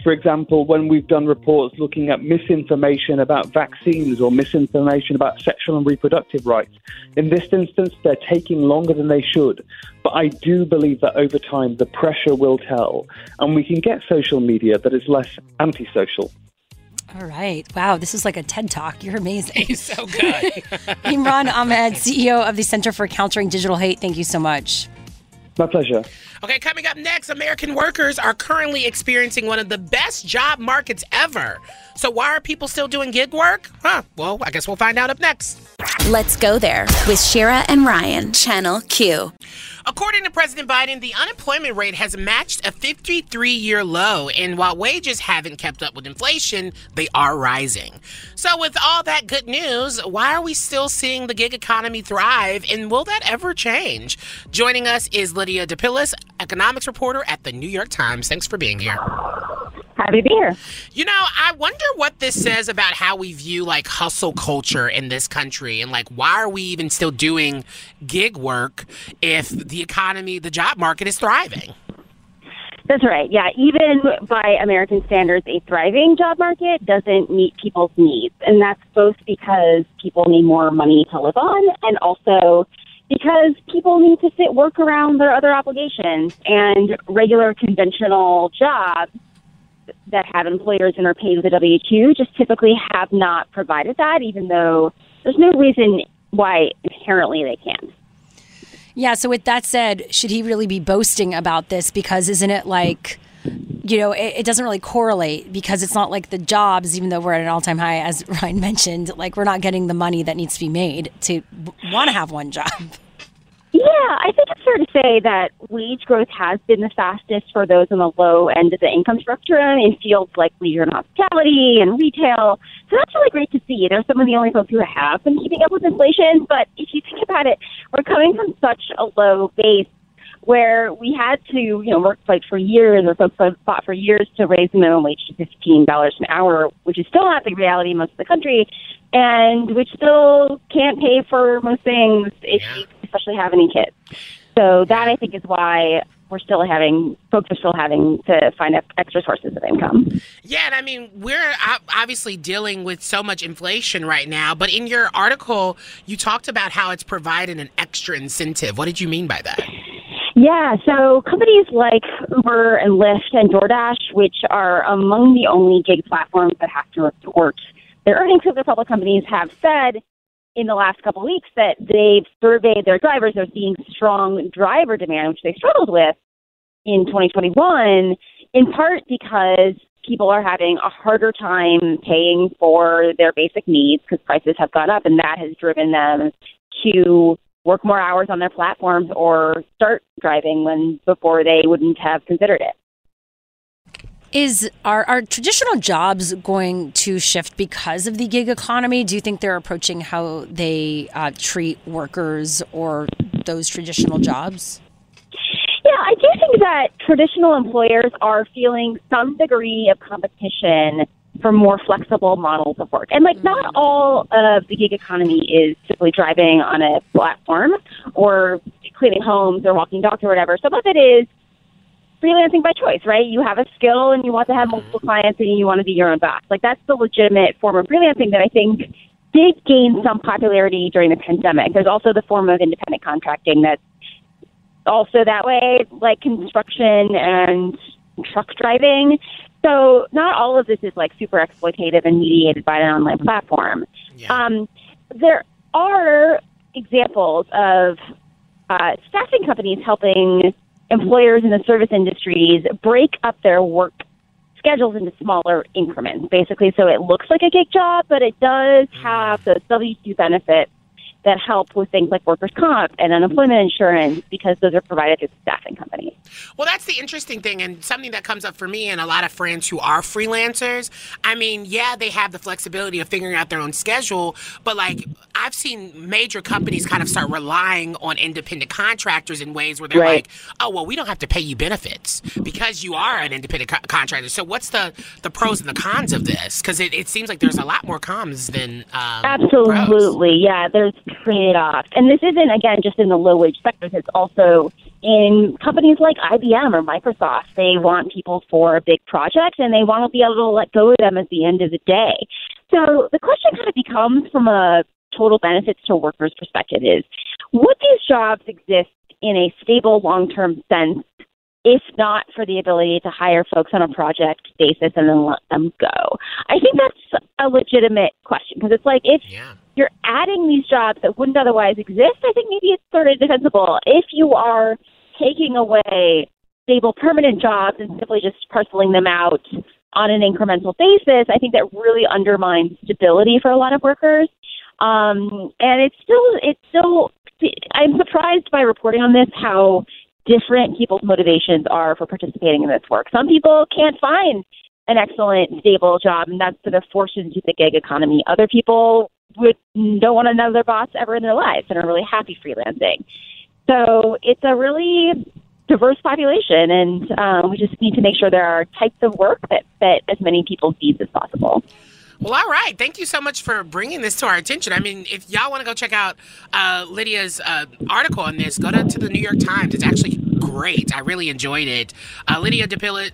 For example, when we've done reports looking at misinformation about vaccines or misinformation about sexual and reproductive rights, in this instance, they're taking longer than they should. But I do believe that over time, the pressure will tell, and we can get social media that is less antisocial. All right. Wow, this is like a TED Talk. You're amazing. He's so good. Imran Ahmed, CEO of the Center for Countering Digital Hate. Thank you so much. My pleasure. Okay, coming up next, American workers are currently experiencing one of the best job markets ever. So why are people still doing gig work? Well, I guess we'll find out up next. Let's go there with Shira and Ryan, Channel Q. According to President Biden, the unemployment rate has matched a 53-year low, and while wages haven't kept up with inflation, they are rising. So with all that good news, why are we still seeing the gig economy thrive, and will that ever change? Joining us is Lydia DePillis, economics reporter at the New York Times. Thanks for being here. Happy to be here. You know, I wonder what this says about how we view hustle culture in this country, and why are we even still doing gig work if the economy, the job market is thriving? That's right. Yeah, even by American standards, a thriving job market doesn't meet people's needs. And that's both because people need more money to live on, and also because people need to work around their other obligations, and regular conventional jobs that have employers and are paid with a W-2 just typically have not provided that, even though there's no reason why inherently they can. Yeah, so with that said, should he really be boasting about this? Because isn't it it doesn't really correlate, because it's not like the jobs, even though we're at an all-time high, as Ryan mentioned, we're not getting the money that needs to be made to want to have one job. Yeah, I think it's fair to say that wage growth has been the fastest for those on the low end of the income spectrum in fields like leisure and hospitality and retail. So that's really great to see. They're some of the only folks who have been keeping up with inflation. But if you think about it, we're coming from such a low base where we had to, work for years, or folks fought for years to raise the minimum wage to $15 an hour, which is still not the reality in most of the country, and which still can't pay for most things if you especially have any kids. So that, I think, is why folks are still having to find extra sources of income. Yeah, and I mean, we're obviously dealing with so much inflation right now, but in your article, you talked about how it's provided an extra incentive. What did you mean by that? Yeah, so companies like Uber and Lyft and DoorDash, which are among the only gig platforms that have to report their earnings of their public companies, have said in the last couple of weeks that they've surveyed their drivers. They're seeing strong driver demand, which they struggled with in 2021, in part because people are having a harder time paying for their basic needs because prices have gone up, and that has driven them to work more hours on their platforms or start driving when before they wouldn't have considered it. Are traditional jobs going to shift because of the gig economy? Do you think they're approaching how they treat workers or those traditional jobs? Yeah, I do think that traditional employers are feeling some degree of competition for more flexible models of work. And not all of the gig economy is simply driving on a platform or cleaning homes or walking dogs or whatever. Some of it is freelancing by choice, right? You have a skill and you want to have multiple clients and you want to be your own boss. That's the legitimate form of freelancing that I think did gain some popularity during the pandemic. There's also the form of independent contracting that's also that way, like construction and truck driving. So not all of this is super exploitative and mediated by an online platform. Yeah. There are examples of staffing companies helping employers in the service industries break up their work schedules into smaller increments, basically, so it looks like a gig job, but it does have those W-2 benefits that help with things like workers' comp and unemployment insurance because those are provided through the staffing companies. Well, that's the interesting thing, and something that comes up for me and a lot of friends who are freelancers. I mean, yeah, they have the flexibility of figuring out their own schedule, but I've seen major companies kind of start relying on independent contractors in ways where they're like, oh, well, we don't have to pay you benefits because you are an independent contractor. So what's the pros and the cons of this? Because it seems like there's a lot more cons than Absolutely, pros. Yeah, there's trade-offs. And this isn't, again, just in the low-wage sectors. It's also in companies like IBM or Microsoft, they want people for a big project and they want to be able to let go of them at the end of the day. So the question kind of becomes, from a total benefits to workers perspective, is would these jobs exist in a stable long-term sense if not for the ability to hire folks on a project basis and then let them go? I think that's a legitimate question, because it's like, if you're adding these jobs that wouldn't otherwise exist, I think maybe it's sort of defensible. If you are taking away stable permanent jobs and simply just parceling them out on an incremental basis, I think that really undermines stability for a lot of workers. And it's still, I'm surprised by reporting on this how different people's motivations are for participating in this work. Some people can't find an excellent, stable job, and that's sort of forced into the gig economy. Other people don't want another boss ever in their lives and are really happy freelancing. So it's a really diverse population, and we just need to make sure there are types of work that fit as many people's needs as possible. Well, all right. Thank you so much for bringing this to our attention. I mean, if y'all want to go check out Lydia's article on this, go to the New York Times. It's actually great. I really enjoyed it. Lydia DePillis,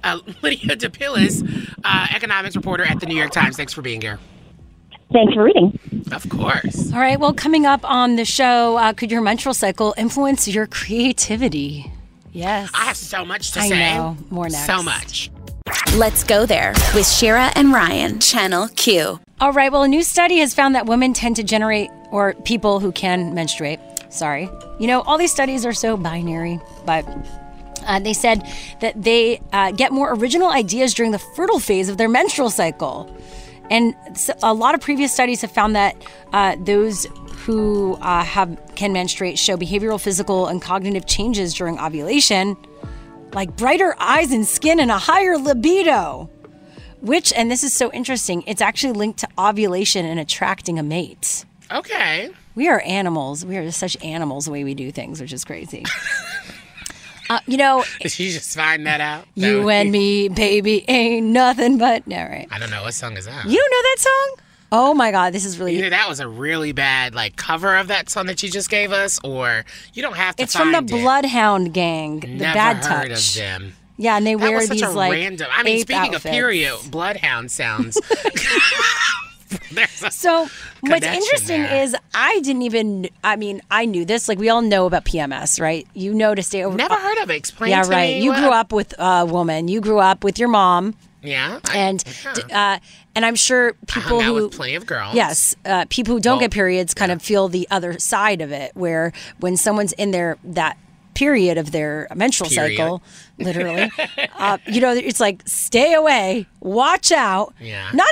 economics reporter at the New York Times. Thanks for being here. Thanks for reading. Of course. All right. Well, coming up on the show, could your menstrual cycle influence your creativity? Yes. I have so much to say. I know. More next. So much. Let's go there with Shira and Ryan, Channel Q. All right. Well, a new study has found that women tend to generate, or people who can menstruate, sorry. You know, all these studies are so binary, but they said that they get more original ideas during the fertile phase of their menstrual cycle. And a lot of previous studies have found that those who can menstruate show behavioral, physical, and cognitive changes during ovulation, like brighter eyes and skin and a higher libido, which, and this is so interesting, it's actually linked to ovulation and attracting a mate. Okay. We are animals. We are just such animals the way we do things, which is crazy. You know, did you just find that out? You and me, baby, ain't nothing but, no, right? I don't know. What song is that? You don't know that song? Oh my God, this is really... Either that was a really bad cover of that song that you just gave us, or you don't have to It's from the Bloodhound Gang, the Bad Touch. Never heard of them. Yeah, and they wear such these a random... I mean, speaking outfits. of period, Bloodhound sounds... So what's interesting is I knew this. Like, we all know about PMS, right? You know to stay over... Never heard of it. Explain to me. Yeah, right. You grew up with a woman. You grew up with your mom. Yeah. And I'm sure people I hung out who with plenty of girls. Yes, people who don't get periods kind of feel the other side of it, where when someone's in that period of their menstrual cycle, literally, it's like, stay away, watch out. Yeah. Not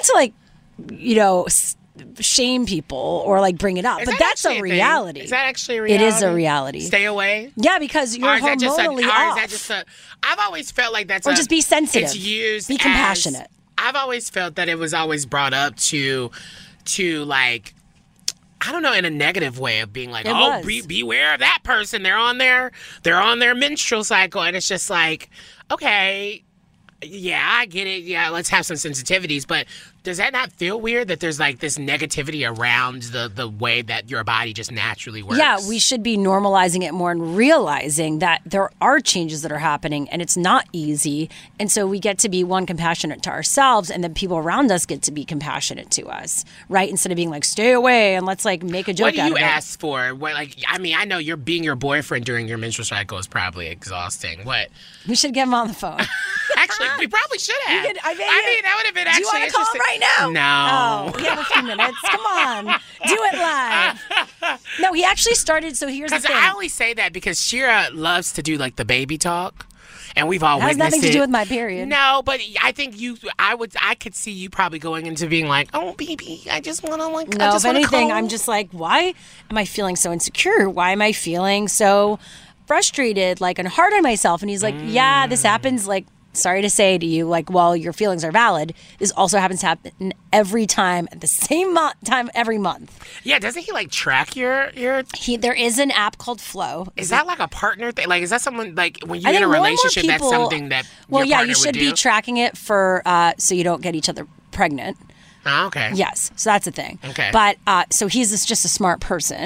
to shame people or bring it up, but that's a reality. Is that actually a reality? It is a reality. Stay away? Yeah, because you're hormonally off. I've always felt like that's or just be sensitive. It's used be compassionate. I've always felt that it was always brought up to I don't know, in a negative way of being like, beware of that person. They're on their menstrual cycle, and it's just like, okay, yeah, I get it. Yeah, let's have some sensitivities, but does that not feel weird that there's this negativity around the way that your body just naturally works? Yeah, we should be normalizing it more and realizing that there are changes that are happening and it's not easy. And so we get to be, one, compassionate to ourselves, and then people around us get to be compassionate to us, right? Instead of being like, stay away and let's make a joke out of it. What do you ask for? I know being your boyfriend during your menstrual cycle is probably exhausting. What? We should get him on the phone. Actually, we probably should have. That would have been actually interesting. Do you want to call him right now? No. Oh, we have a few minutes. Come on. Do it live. No, he actually started, so here's the thing. I only say that because Shira loves to do the baby talk. And we've all witnessed it. Has nothing to do with my period. No, but I think I could see you probably going into being like, oh, baby, I just want to No, if anything, I'm just like, why am I feeling so insecure? Why am I feeling so frustrated, and hard on myself? And he's like, yeah, this happens, sorry to say to you, while your feelings are valid, this also happens to happen every time at the same time every month. Yeah, doesn't he track your? There is an app called Flow. Is that a partner thing? Is that someone when you're in a relationship? That's something that you should be tracking it for so you don't get each other pregnant. Oh, okay. Yes, so that's a thing. Okay. But so he's just a smart person,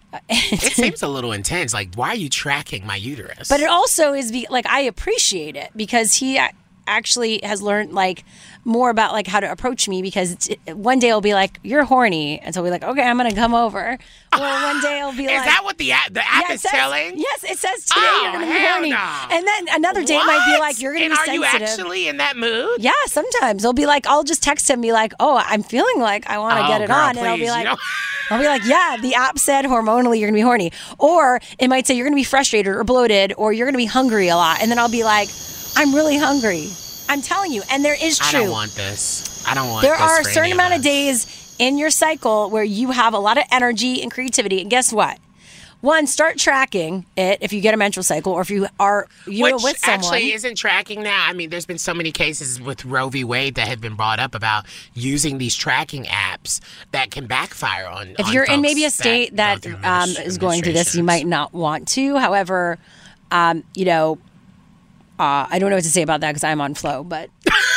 It seems a little intense. Like, why are you tracking my uterus? But it also is I appreciate it because he actually has learned like more about like how to approach me, because one day he'll be like, "You're horny," and so we'll be like, "Okay, I'm gonna come over." Or one day he'll be like, "Is that what the app is telling?" Yes, it says today you're gonna be horny. No. And then another day it might be like, "You're gonna be sensitive." Are you actually in that mood? Yeah, sometimes it'll be like, I'll just text him and be like, "Oh, I'm feeling like I want to get it on," please, and I'll be like, "Yeah, the app said hormonally you're gonna be horny," or it might say you're gonna be frustrated or bloated or you're gonna be hungry a lot, and then I'll be like, "I'm really hungry." I'm telling you, and there is true. I don't want this. There are a certain amount of days in your cycle where you have a lot of energy and creativity, and guess what? One, start tracking it if you get a menstrual cycle, or if you are with someone. Actually isn't tracking now. I mean, there's been so many cases with Roe v. Wade that have been brought up about using these tracking apps that can backfire on. If you're in maybe a state that is going through this, you might not want to. However, I don't know what to say about that because I'm on Flow, but.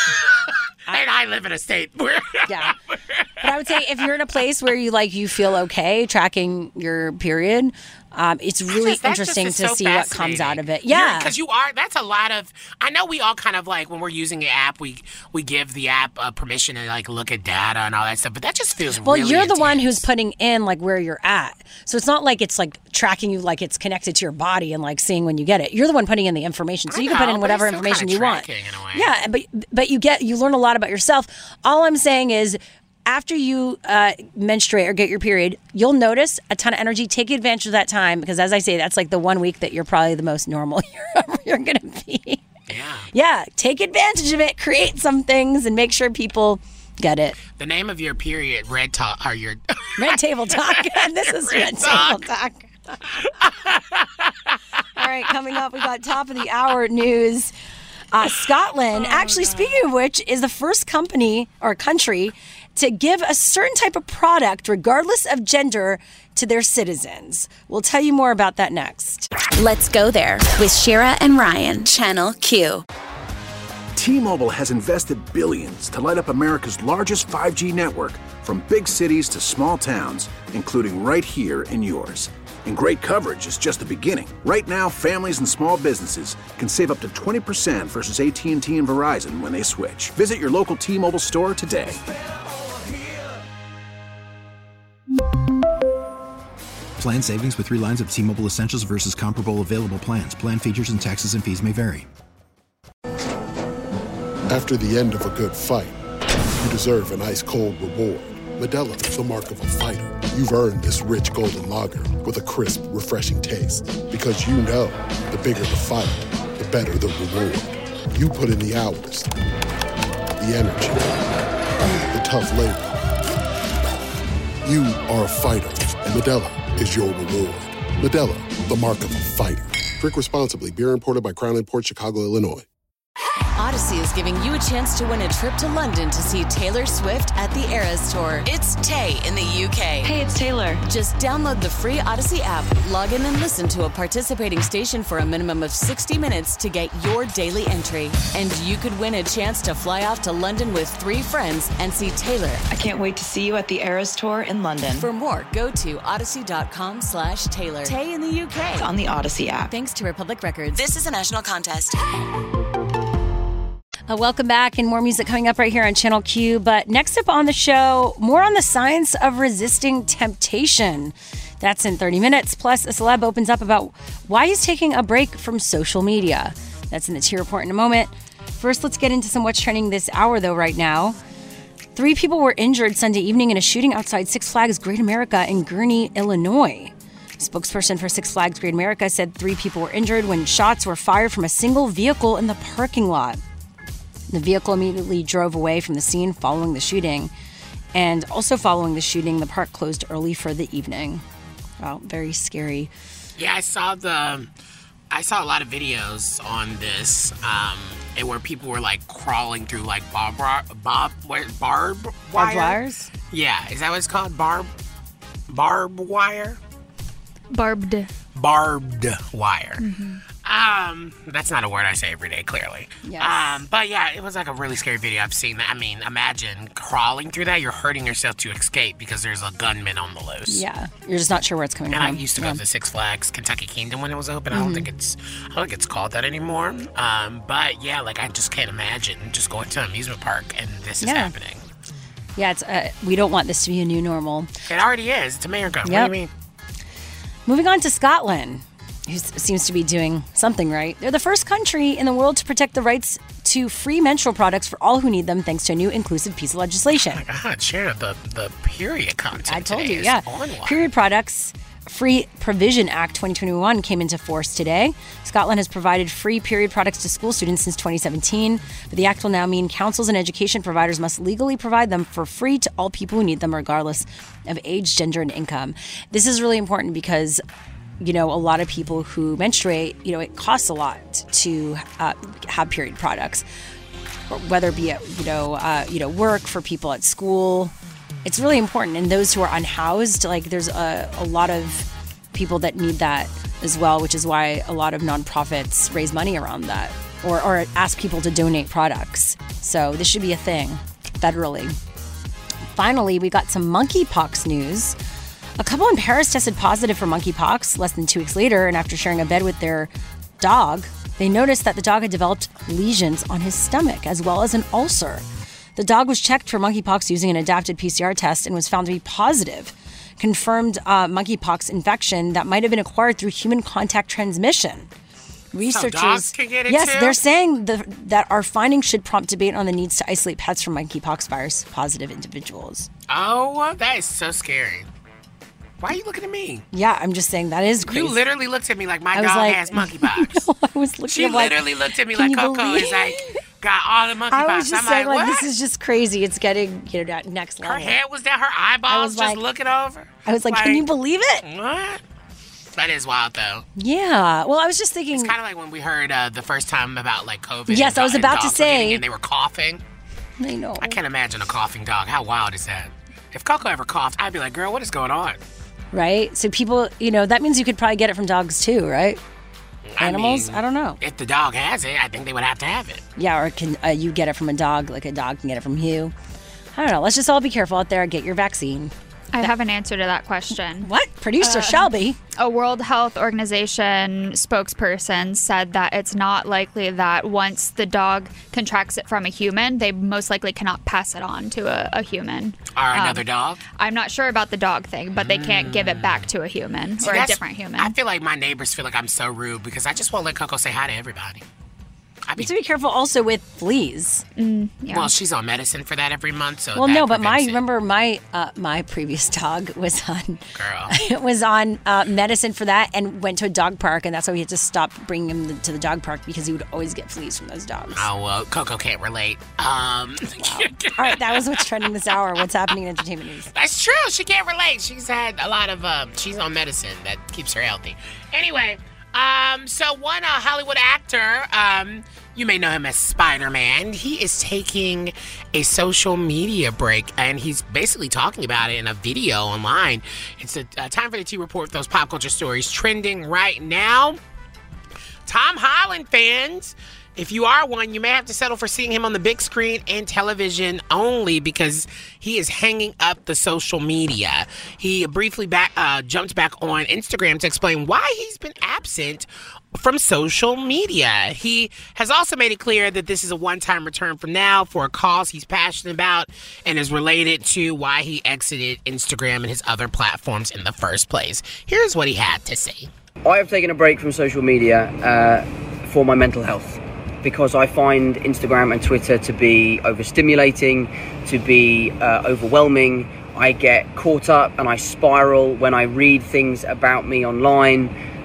And I live in a state where. Yeah. But I would say if you're in a place where you feel okay tracking your period, it's really interesting to see what comes out of it. Yeah. Because that's a lot of, I know we all kind of like, when we're using an app, we give the app permission to like look at data and all that stuff, but that just feels really you're intense. The one who's putting in like where you're at. So it's not like it's like tracking you like it's connected to your body and like seeing when you get it. You're the one putting in the information. So you can put in whatever information you want. Yeah, but you learn a lot about yourself. All I'm saying is, after you menstruate or get your period, you'll notice a ton of energy. Take advantage of that time because, as I say, that's like the 1 week that you're probably the most normal you're going to be. Yeah. Yeah. Take advantage of it. Create some things and make sure people get it. The name of your period, Red Talk, or your Red Table Talk. This is Red Table Talk. All right, coming up, we got top of the hour news. Scotland, actually, speaking of which, is the first company or country to give a certain type of product, regardless of gender, to their citizens. We'll tell you more about that next. Let's go there with Shira and Ryan, Channel Q. T-Mobile has invested billions to light up America's largest 5G network, from big cities to small towns, including right here in yours. And great coverage is just the beginning. Right now, families and small businesses can save up to 20% versus AT&T and Verizon when they switch. Visit your local T-Mobile store today. Plan savings with 3 lines of T-Mobile Essentials versus comparable available plans. Plan features and taxes and fees may vary. After the end of a good fight, you deserve an ice-cold reward. Modelo is the mark of a fighter. You've earned this rich golden lager with a crisp, refreshing taste. Because you know, the bigger the fight, the better the reward. You put in the hours, the energy, the tough labor. You are a fighter, and Modelo is your reward. Modelo, the mark of a fighter. Drink responsibly. Beer imported by Crown Imports, Chicago, Illinois. Odyssey is giving you a chance to win a trip to London to see Taylor Swift at the Eras Tour. It's Tay in the UK. Hey, it's Taylor. Just download the free Odyssey app, log in and listen to a participating station for a minimum of 60 minutes to get your daily entry. And you could win a chance to fly off to London with 3 friends and see Taylor. I can't wait to see you at the Eras Tour in London. For more, go to odyssey.com/Taylor. Tay in the UK. It's on the Odyssey app. Thanks to Republic Records. This is a national contest. Welcome back, and more music coming up right here on Channel Q. But next up on the show, more on the science of resisting temptation. That's in 30 minutes. Plus, a celeb opens up about why he's taking a break from social media. That's in the T Report in a moment. First, let's get into some what's trending this hour, though, right now. 3 people were injured Sunday evening in a shooting outside Six Flags Great America in Gurnee, Illinois. Spokesperson for Six Flags Great America said 3 people were injured when shots were fired from a single vehicle in the parking lot. The vehicle immediately drove away from the scene following the shooting. And also following the shooting, the park closed early for the evening. Wow, very scary. Yeah, I saw a lot of videos on this, and where people were like crawling through like barbed wires? Yeah, is that what it's called? Barbed wire? Barbed wire. Mm-hmm. That's not a word I say every day, clearly. Yes. But yeah, it was like a really scary video. I've seen that. I mean, imagine crawling through that. You're hurting yourself to escape because there's a gunman on the loose. Yeah. You're just not sure where it's coming from. And I used to go to Six Flags Kentucky Kingdom when it was open. I don't think it's called that anymore. But yeah, like I just can't imagine just going to an amusement park and this is happening. Yeah, it's we don't want this to be a new normal. It already is. It's America. Yep. What do you mean? Moving on to Scotland, who seems to be doing something right. They're the first country in the world to protect the rights to free menstrual products for all who need them thanks to a new inclusive piece of legislation. Oh my God, Sharon, the period content I told you, is yeah. on one. Period Products Free Provision Act 2021 came into force today. Scotland has provided free period products to school students since 2017, but the act will now mean councils and education providers must legally provide them for free to all people who need them, regardless of age, gender, and income. This is really important because a lot of people who menstruate, it costs a lot to have period products, whether it be at, work, for people at school. It's really important. And those who are unhoused, like there's a lot of people that need that as well, which is why a lot of nonprofits raise money around that or ask people to donate products. So this should be a thing federally. Finally, we got some monkeypox news. A couple in Paris tested positive for monkeypox less than 2 weeks later, and after sharing a bed with their dog, they noticed that the dog had developed lesions on his stomach as well as an ulcer. The dog was checked for monkeypox using an adapted PCR test and was found to be positive, confirmed monkeypox infection that might have been acquired through human contact transmission. Researchers, so dogs can get it yes, too? They're saying that our findings should prompt debate on the needs to isolate pets from monkeypox virus positive individuals. Oh, that is so scary. Why are you looking at me? Yeah, I'm just saying that is crazy. You literally looked at me like my dog has monkeypox. No, I was looking. She literally looked at me like Coco is like got all the monkeypox. I was just saying, like, this is just crazy. It's getting that next level. Her head was down. Her eyeballs just looking over. I was like, can you believe it? What? That is wild, though. Yeah. Well, I was just thinking. It's kind of like when we heard the first time about like COVID. Yes, I was about to say. And they were coughing. I know. I can't imagine a coughing dog. How wild is that? If Coco ever coughed, I'd be like, girl, what is going on? Right? So people, that means you could probably get it from dogs too, right? Animals? I don't know. If the dog has it, I think they would have to have it. Yeah, or can you get it from a dog, like a dog can get it from you? I don't know. Let's just all be careful out there. Get your vaccine. I have an answer to that question. What? Producer Shelby. A World Health Organization spokesperson said that it's not likely that once the dog contracts it from a human, they most likely cannot pass it on to a human. Or another dog? I'm not sure about the dog thing, but they can't give it back to a human or a different human. I feel like my neighbors feel like I'm so rude because I just won't let Coco say hi to everybody. You have to be careful also with fleas. Yeah. Well, she's on medicine for that every month, so. Well, no, but my previous dog was on. Girl. It was on medicine for that, and went to a dog park, and that's why we had to stop bringing him to the dog park because he would always get fleas from those dogs. Oh well, Coco can't relate. Wow. All right, that was what's trending this hour. What's happening in entertainment news? That's true. She can't relate. She's had a lot of. She's on medicine that keeps her healthy. Anyway. So one Hollywood actor, you may know him as Spider-Man. He is taking a social media break, and he's basically talking about it in a video online. It's a time for the T Report with those pop culture stories trending right now. Tom Holland fans, if you are one, you may have to settle for seeing him on the big screen and television only because he is hanging up the social media. He briefly jumped back on Instagram to explain why he's been absent from social media. He has also made it clear that this is a one-time return for now for a cause he's passionate about and is related to why he exited Instagram and his other platforms in the first place. Here's what he had to say. I have taken a break from social media for my mental health, because I find Instagram and Twitter to be overstimulating, to be overwhelming. I get caught up and I spiral when I read things about me online,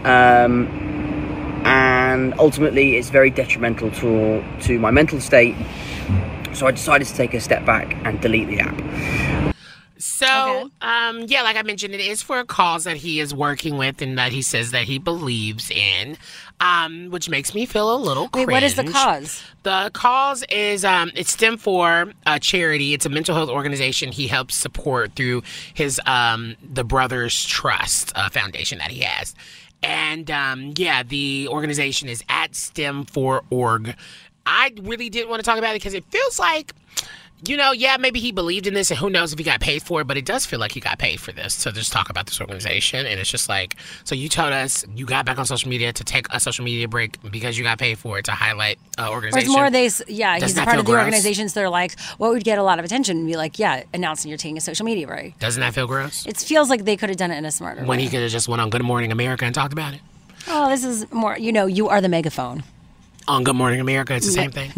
and ultimately it's very detrimental to my mental state. So I decided to take a step back and delete the app. So, yeah, like I mentioned, it is for a cause that he is working with and that he says that he believes in, which makes me feel a little cringe. Wait, what is the cause? The cause is, it's STEM for a charity. It's a mental health organization he helps support through his, the Brothers Trust Foundation that he has. And the organization is @STEM4org. I really didn't want to talk about it because it feels like, maybe he believed in this, and who knows if he got paid for it, but it does feel like he got paid for this to just talk about this organization. And it's just like, so you told us you got back on social media to take a social media break because you got paid for it to highlight organization. Or it's more he's a part of the organizations that are like, what would get a lot of attention and be like, announcing you're taking a social media break. Doesn't that feel gross? It feels like they could have done it in a smarter way. When he could have just went on Good Morning America and talked about it. Oh, this is more, you are the megaphone. On Good Morning America, it's the same thing.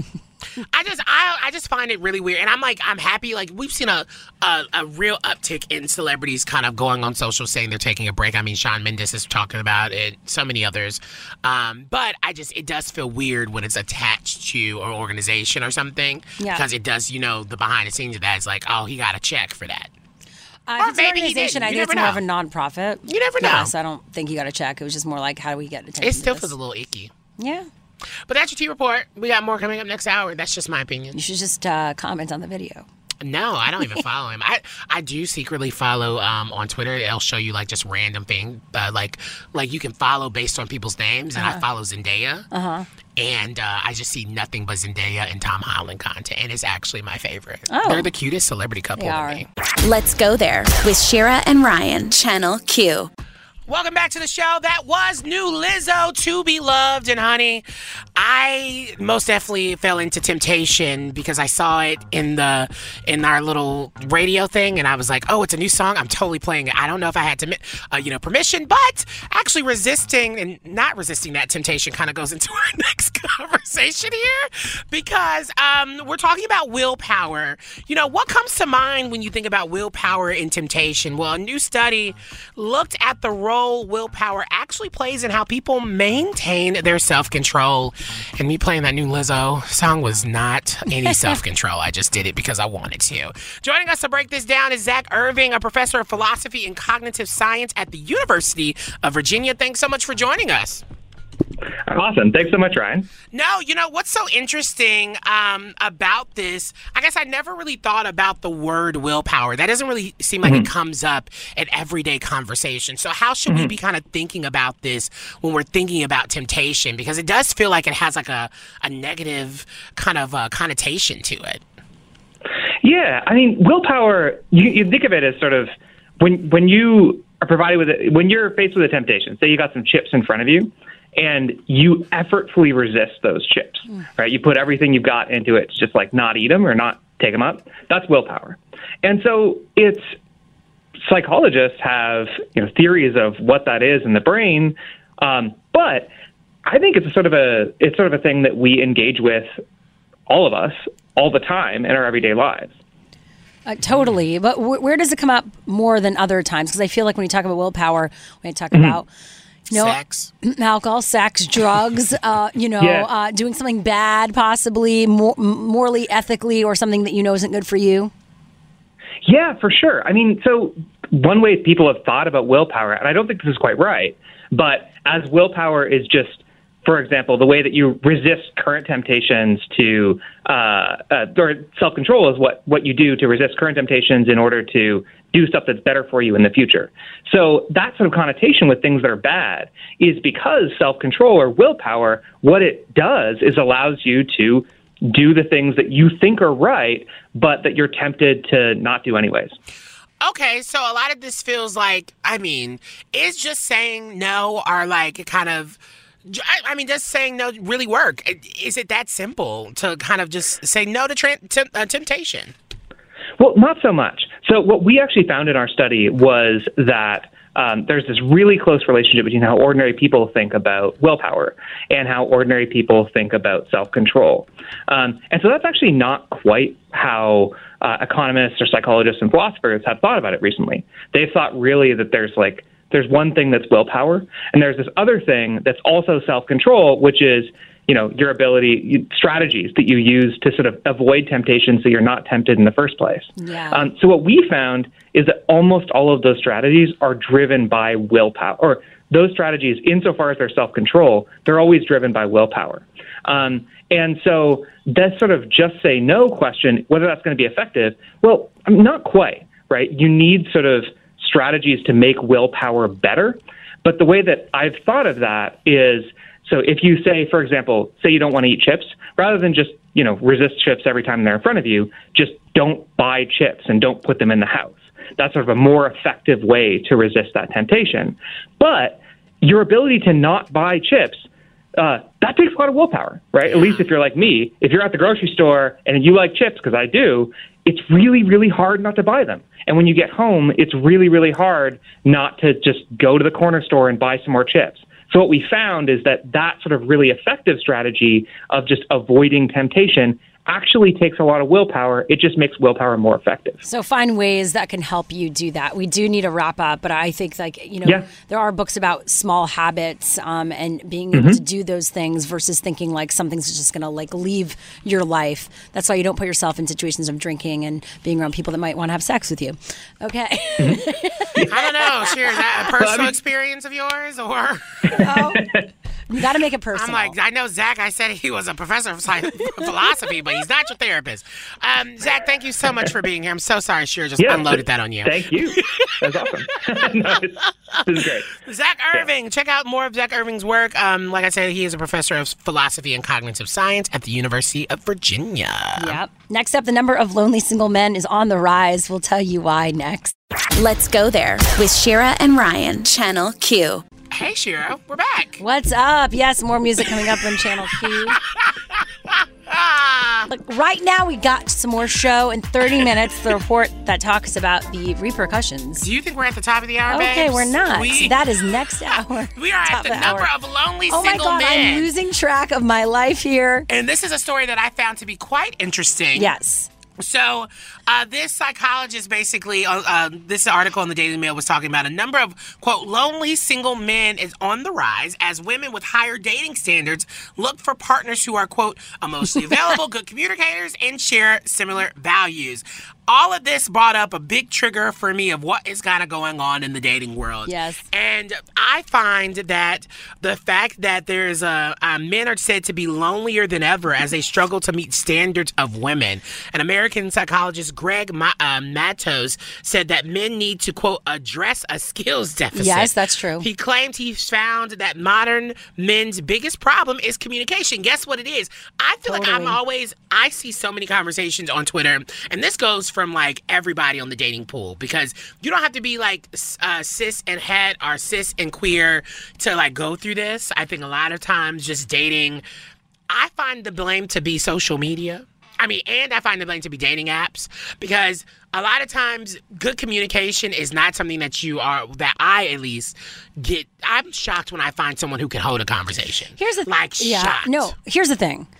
I just find it really weird, and I'm happy. Like, we've seen a real uptick in celebrities kind of going on social saying they're taking a break. I mean, Shawn Mendes is talking about it, so many others. But it does feel weird when it's attached to an organization or something, because it does, the behind the scenes of that is like, oh, he got a check for that. Or maybe he didn't. I think it's more of a nonprofit. You never know. Yes, I don't think he got a check. It was just more like, how do we get attention? It still feels a little icky. Yeah. But that's your T-Report. We got more coming up next hour. That's just my opinion. You should just comment on the video. No, I don't even follow him. I do secretly follow on Twitter. It'll show you just random thing. Like you can follow based on people's names, and I follow Zendaya. And I just see nothing but Zendaya and Tom Holland content, and it's actually my favorite. Oh. They're the cutest celebrity couple to me. Let's go there with Shira and Ryan, Channel Q. Welcome back to the show. That was new Lizzo, To Be Loved. And honey, I most definitely fell into temptation because I saw it in our little radio thing, and I was like, oh, it's a new song. I'm totally playing it. I don't know if I had to, permission, but actually resisting and not resisting that temptation kind of goes into our next conversation here because we're talking about willpower. What comes to mind when you think about willpower and temptation? Well, a new study looked at the role willpower actually plays in how people maintain their self-control. And me playing that new Lizzo song was not any self-control. I just did it because I wanted to. Joining us to break this down is Zach Irving, a professor of philosophy and cognitive science at the University of Virginia. Thanks so much for joining us. Awesome. Thanks so much, Ryan. No, what's so interesting about this, I guess I never really thought about the word willpower. That doesn't really seem like it comes up in everyday conversation. So how should we be kind of thinking about this when we're thinking about temptation? Because it does feel like it has like a negative kind of connotation to it. Yeah. I mean, willpower, you think of it as sort of when you are provided with it, when you're faced with a temptation, say you got some chips in front of you, and you effortfully resist those chips, right? You put everything you've got into it to just not eat them or not take them up. That's willpower. And so psychologists have theories of what that is in the brain, but I think it's sort of a thing that we engage with, all of us, all the time in our everyday lives. Totally. But where does it come up more than other times? Because I feel like when you talk about willpower, when you talk about sex, alcohol, sex, drugs, doing something bad, possibly morally, ethically, or something that isn't good for you. Yeah, for sure. I mean, so one way people have thought about willpower, and I don't think this is quite right, but as willpower is just, for example, the way that you resist current temptations to, or self-control is what you do to resist current temptations in order to do stuff that's better for you in the future. So that sort of connotation with things that are bad is because self-control or willpower, what it does is allows you to do the things that you think are right, but that you're tempted to not do anyways. Okay, so a lot of this feels like, is just saying no or does saying no really work? Is it that simple to kind of just say no to temptation? Well, not so much. So what we actually found in our study was that there's this really close relationship between how ordinary people think about willpower and how ordinary people think about self-control. And so that's actually not quite how economists or psychologists and philosophers have thought about it recently. They've thought really that there's one thing that's willpower, and there's this other thing that's also self-control, which is your ability, strategies that you use to sort of avoid temptation so you're not tempted in the first place. Yeah. So what we found is that almost all of those strategies are driven by willpower, or those strategies, insofar as they're self-control, they're always driven by willpower. And so that sort of just say no question, whether that's going to be effective, well, not quite, right? You need sort of strategies to make willpower better. But the way that I've thought of that is, so if you say, for example, say you don't want to eat chips, rather than just, resist chips every time they're in front of you, just don't buy chips and don't put them in the house. That's sort of a more effective way to resist that temptation. But your ability to not buy chips, that takes a lot of willpower, right? At least if you're like me, if you're at the grocery store and you like chips, because I do, it's really, really hard not to buy them. And when you get home, it's really, really hard not to just go to the corner store and buy some more chips. So what we found is that sort of really effective strategy of just avoiding temptation actually takes a lot of willpower. It just makes willpower more effective. So find ways that can help you do that. We do need to wrap up, but I think there are books about small habits and being able to do those things versus thinking like something's just going to like leave your life. That's why you don't put yourself in situations of drinking and being around people that might want to have sex with you. Okay. I don't know. Share, is that a personal experience of yours or? No. You got to make it personal. I'm like, I know Zach, I said he was a professor of philosophy, but he's not your therapist. Zach, thank you so much for being here. I'm so sorry Shira just unloaded that on you. Thank you. That's awesome. This is great. Zach Irving. Check out more of Zach Irving's work. Like I said, he is a professor of philosophy and cognitive science at the University of Virginia. Yep. Next up, the number of lonely single men is on the rise. We'll tell you why next. Let's go there with Shira and Ryan, Channel Q. Hey, Shira, we're back. What's up? Yes, more music coming up on Channel Q. Look, right now we got some more show in 30 minutes, the report that talks about the repercussions. Do you think we're at the top of the hour, babes? Okay, we're not. That is next hour. We are at the number of lonely single men. Oh my God, I'm losing track of my life here. And this is a story that I found to be quite interesting. Yes. So this psychologist basically, this article in the Daily Mail was talking about a number of, quote, lonely single men is on the rise as women with higher dating standards look for partners who are, quote, emotionally available, good communicators, and share similar values. All of this brought up a big trigger for me of what is kind of going on in the dating world. Yes. And I find that the fact that there's men are said to be lonelier than ever as they struggle to meet standards of women. An American psychologist, Greg Matos, said that men need to, quote, address a skills deficit. Yes, that's true. He claimed he's found that modern men's biggest problem is communication. Guess what it is? I feel like I see so many conversations on Twitter, and this goes from like everybody on the dating pool, because you don't have to be like cis and het or cis and queer to like go through this. I think a lot of times just dating, I find the blame to be social media. And I find the blame to be dating apps, because a lot of times good communication is not something that I at least get. I'm shocked when I find someone who can hold a conversation. Here's the shocked. No, here's the thing.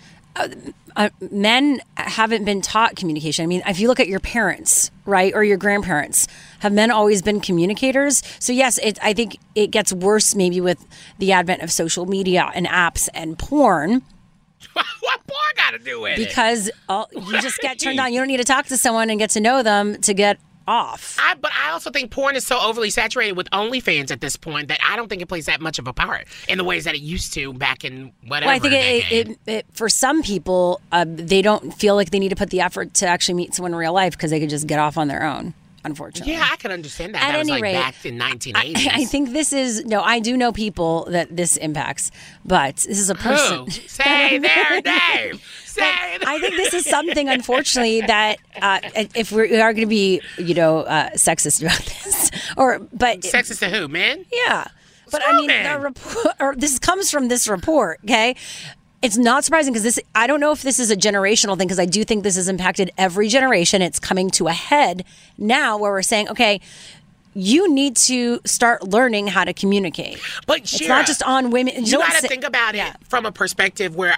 Men haven't been taught communication. If you look at your parents, right, or your grandparents, have men always been communicators? So yes, I think it gets worse maybe with the advent of social media and apps and porn. What porn got to do with it? Because you just get turned on. You don't need to talk to someone and get to know them to get off. But I also think porn is so overly saturated with OnlyFans at this point that I don't think it plays that much of a part in the ways that it used to back in whatever. Well, I think it for some people, they don't feel like they need to put the effort to actually meet someone in real life because they could just get off on their own. Unfortunately. Yeah, I can understand that. At was any rate, back in 1980s. I think this is I do know people that this impacts, but this is a person. Who? Say their name. I think this is something, unfortunately, that if we are going to be, sexist about this, but sexist to who? Men? Yeah, but the report, this comes from this report. Okay. It's not surprising because I don't know if this is a generational thing, because I do think this has impacted every generation. It's coming to a head now where we're saying, okay, you need to start learning how to communicate. But it's not just on women. You got to think about it from a perspective where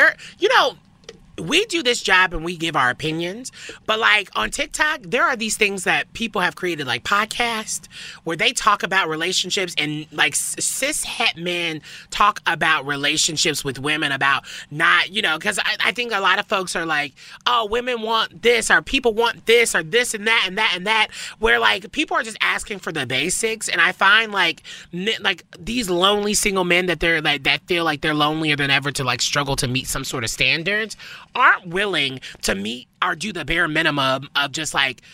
we do this job and we give our opinions, but like on TikTok, there are these things that people have created, like podcasts, where they talk about relationships, and like cis het men talk about relationships with women, about not, because I think a lot of folks are like, oh, women want this, or people want this, or this and that and that and that, where like people are just asking for the basics. And I find like these lonely single men that they're like, that feel like they're lonelier than ever to like struggle to meet some sort of standards, aren't willing to meet or do the bare minimum of just like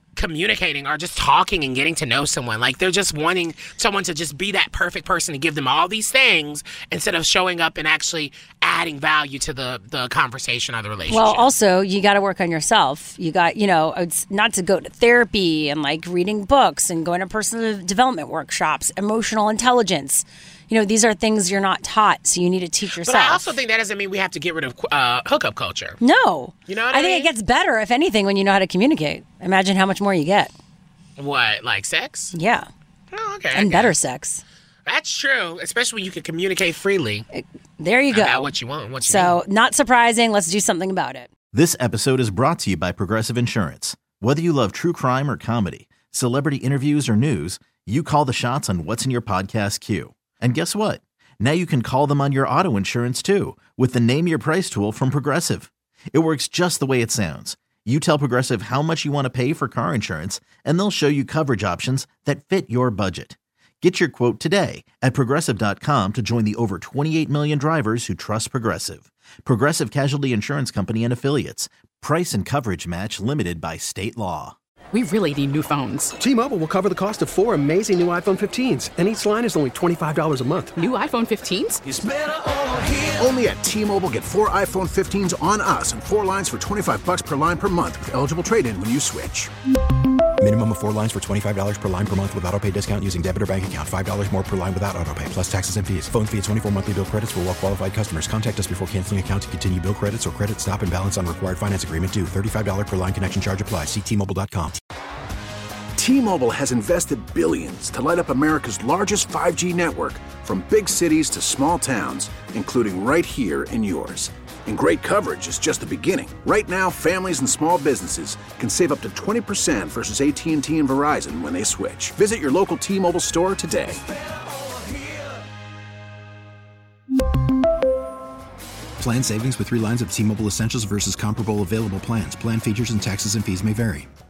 communicating or just talking and getting to know someone. Like they're just wanting someone to just be that perfect person to give them all these things instead of showing up and actually adding value to the conversation or the relationship. Well, also, you got to work on yourself. You got, it's not to go to therapy and like reading books and going to personal development workshops, emotional intelligence. These are things you're not taught, so you need to teach yourself. But I also think that doesn't mean we have to get rid of hookup culture. No. You know what I mean? think it gets better, if anything, when you know how to communicate. Imagine how much more you get. What, like sex? Yeah. Oh, okay. And better sex. That's true, especially when you can communicate freely. There you go. About what you want, not surprising. Let's do something about it. This episode is brought to you by Progressive Insurance. Whether you love true crime or comedy, celebrity interviews or news, you call the shots on what's in your podcast queue. And guess what? Now you can call them on your auto insurance too with the Name Your Price tool from Progressive. It works just the way it sounds. You tell Progressive how much you want to pay for car insurance, and they'll show you coverage options that fit your budget. Get your quote today at Progressive.com to join the over 28 million drivers who trust Progressive. Progressive Casualty Insurance Company and Affiliates. Price and coverage match limited by state law. We really need new phones. T-Mobile will cover the cost of 4 amazing new iPhone 15s, and each line is only $25 a month. New iPhone 15s? It's better over here. Only at T-Mobile, get 4 iPhone 15s on us and 4 lines for $25 per line per month with eligible trade-in when you switch. Minimum of 4 lines for $25 per line per month with autopay discount using debit or bank account. $5 more per line without autopay, plus taxes and fees. Phone fee at 24 monthly bill credits for well-qualified customers. Contact us before canceling account to continue bill credits or credit stop and balance on required finance agreement due. $35 per line connection charge applies. See T-Mobile.com. T-Mobile has invested billions to light up America's largest 5G network, from big cities to small towns, including right here in yours. And great coverage is just the beginning. Right now, families and small businesses can save up to 20% versus AT&T and Verizon when they switch. Visit your local T-Mobile store today. Plan savings with 3 lines of T-Mobile Essentials versus comparable available plans. Plan features and taxes and fees may vary.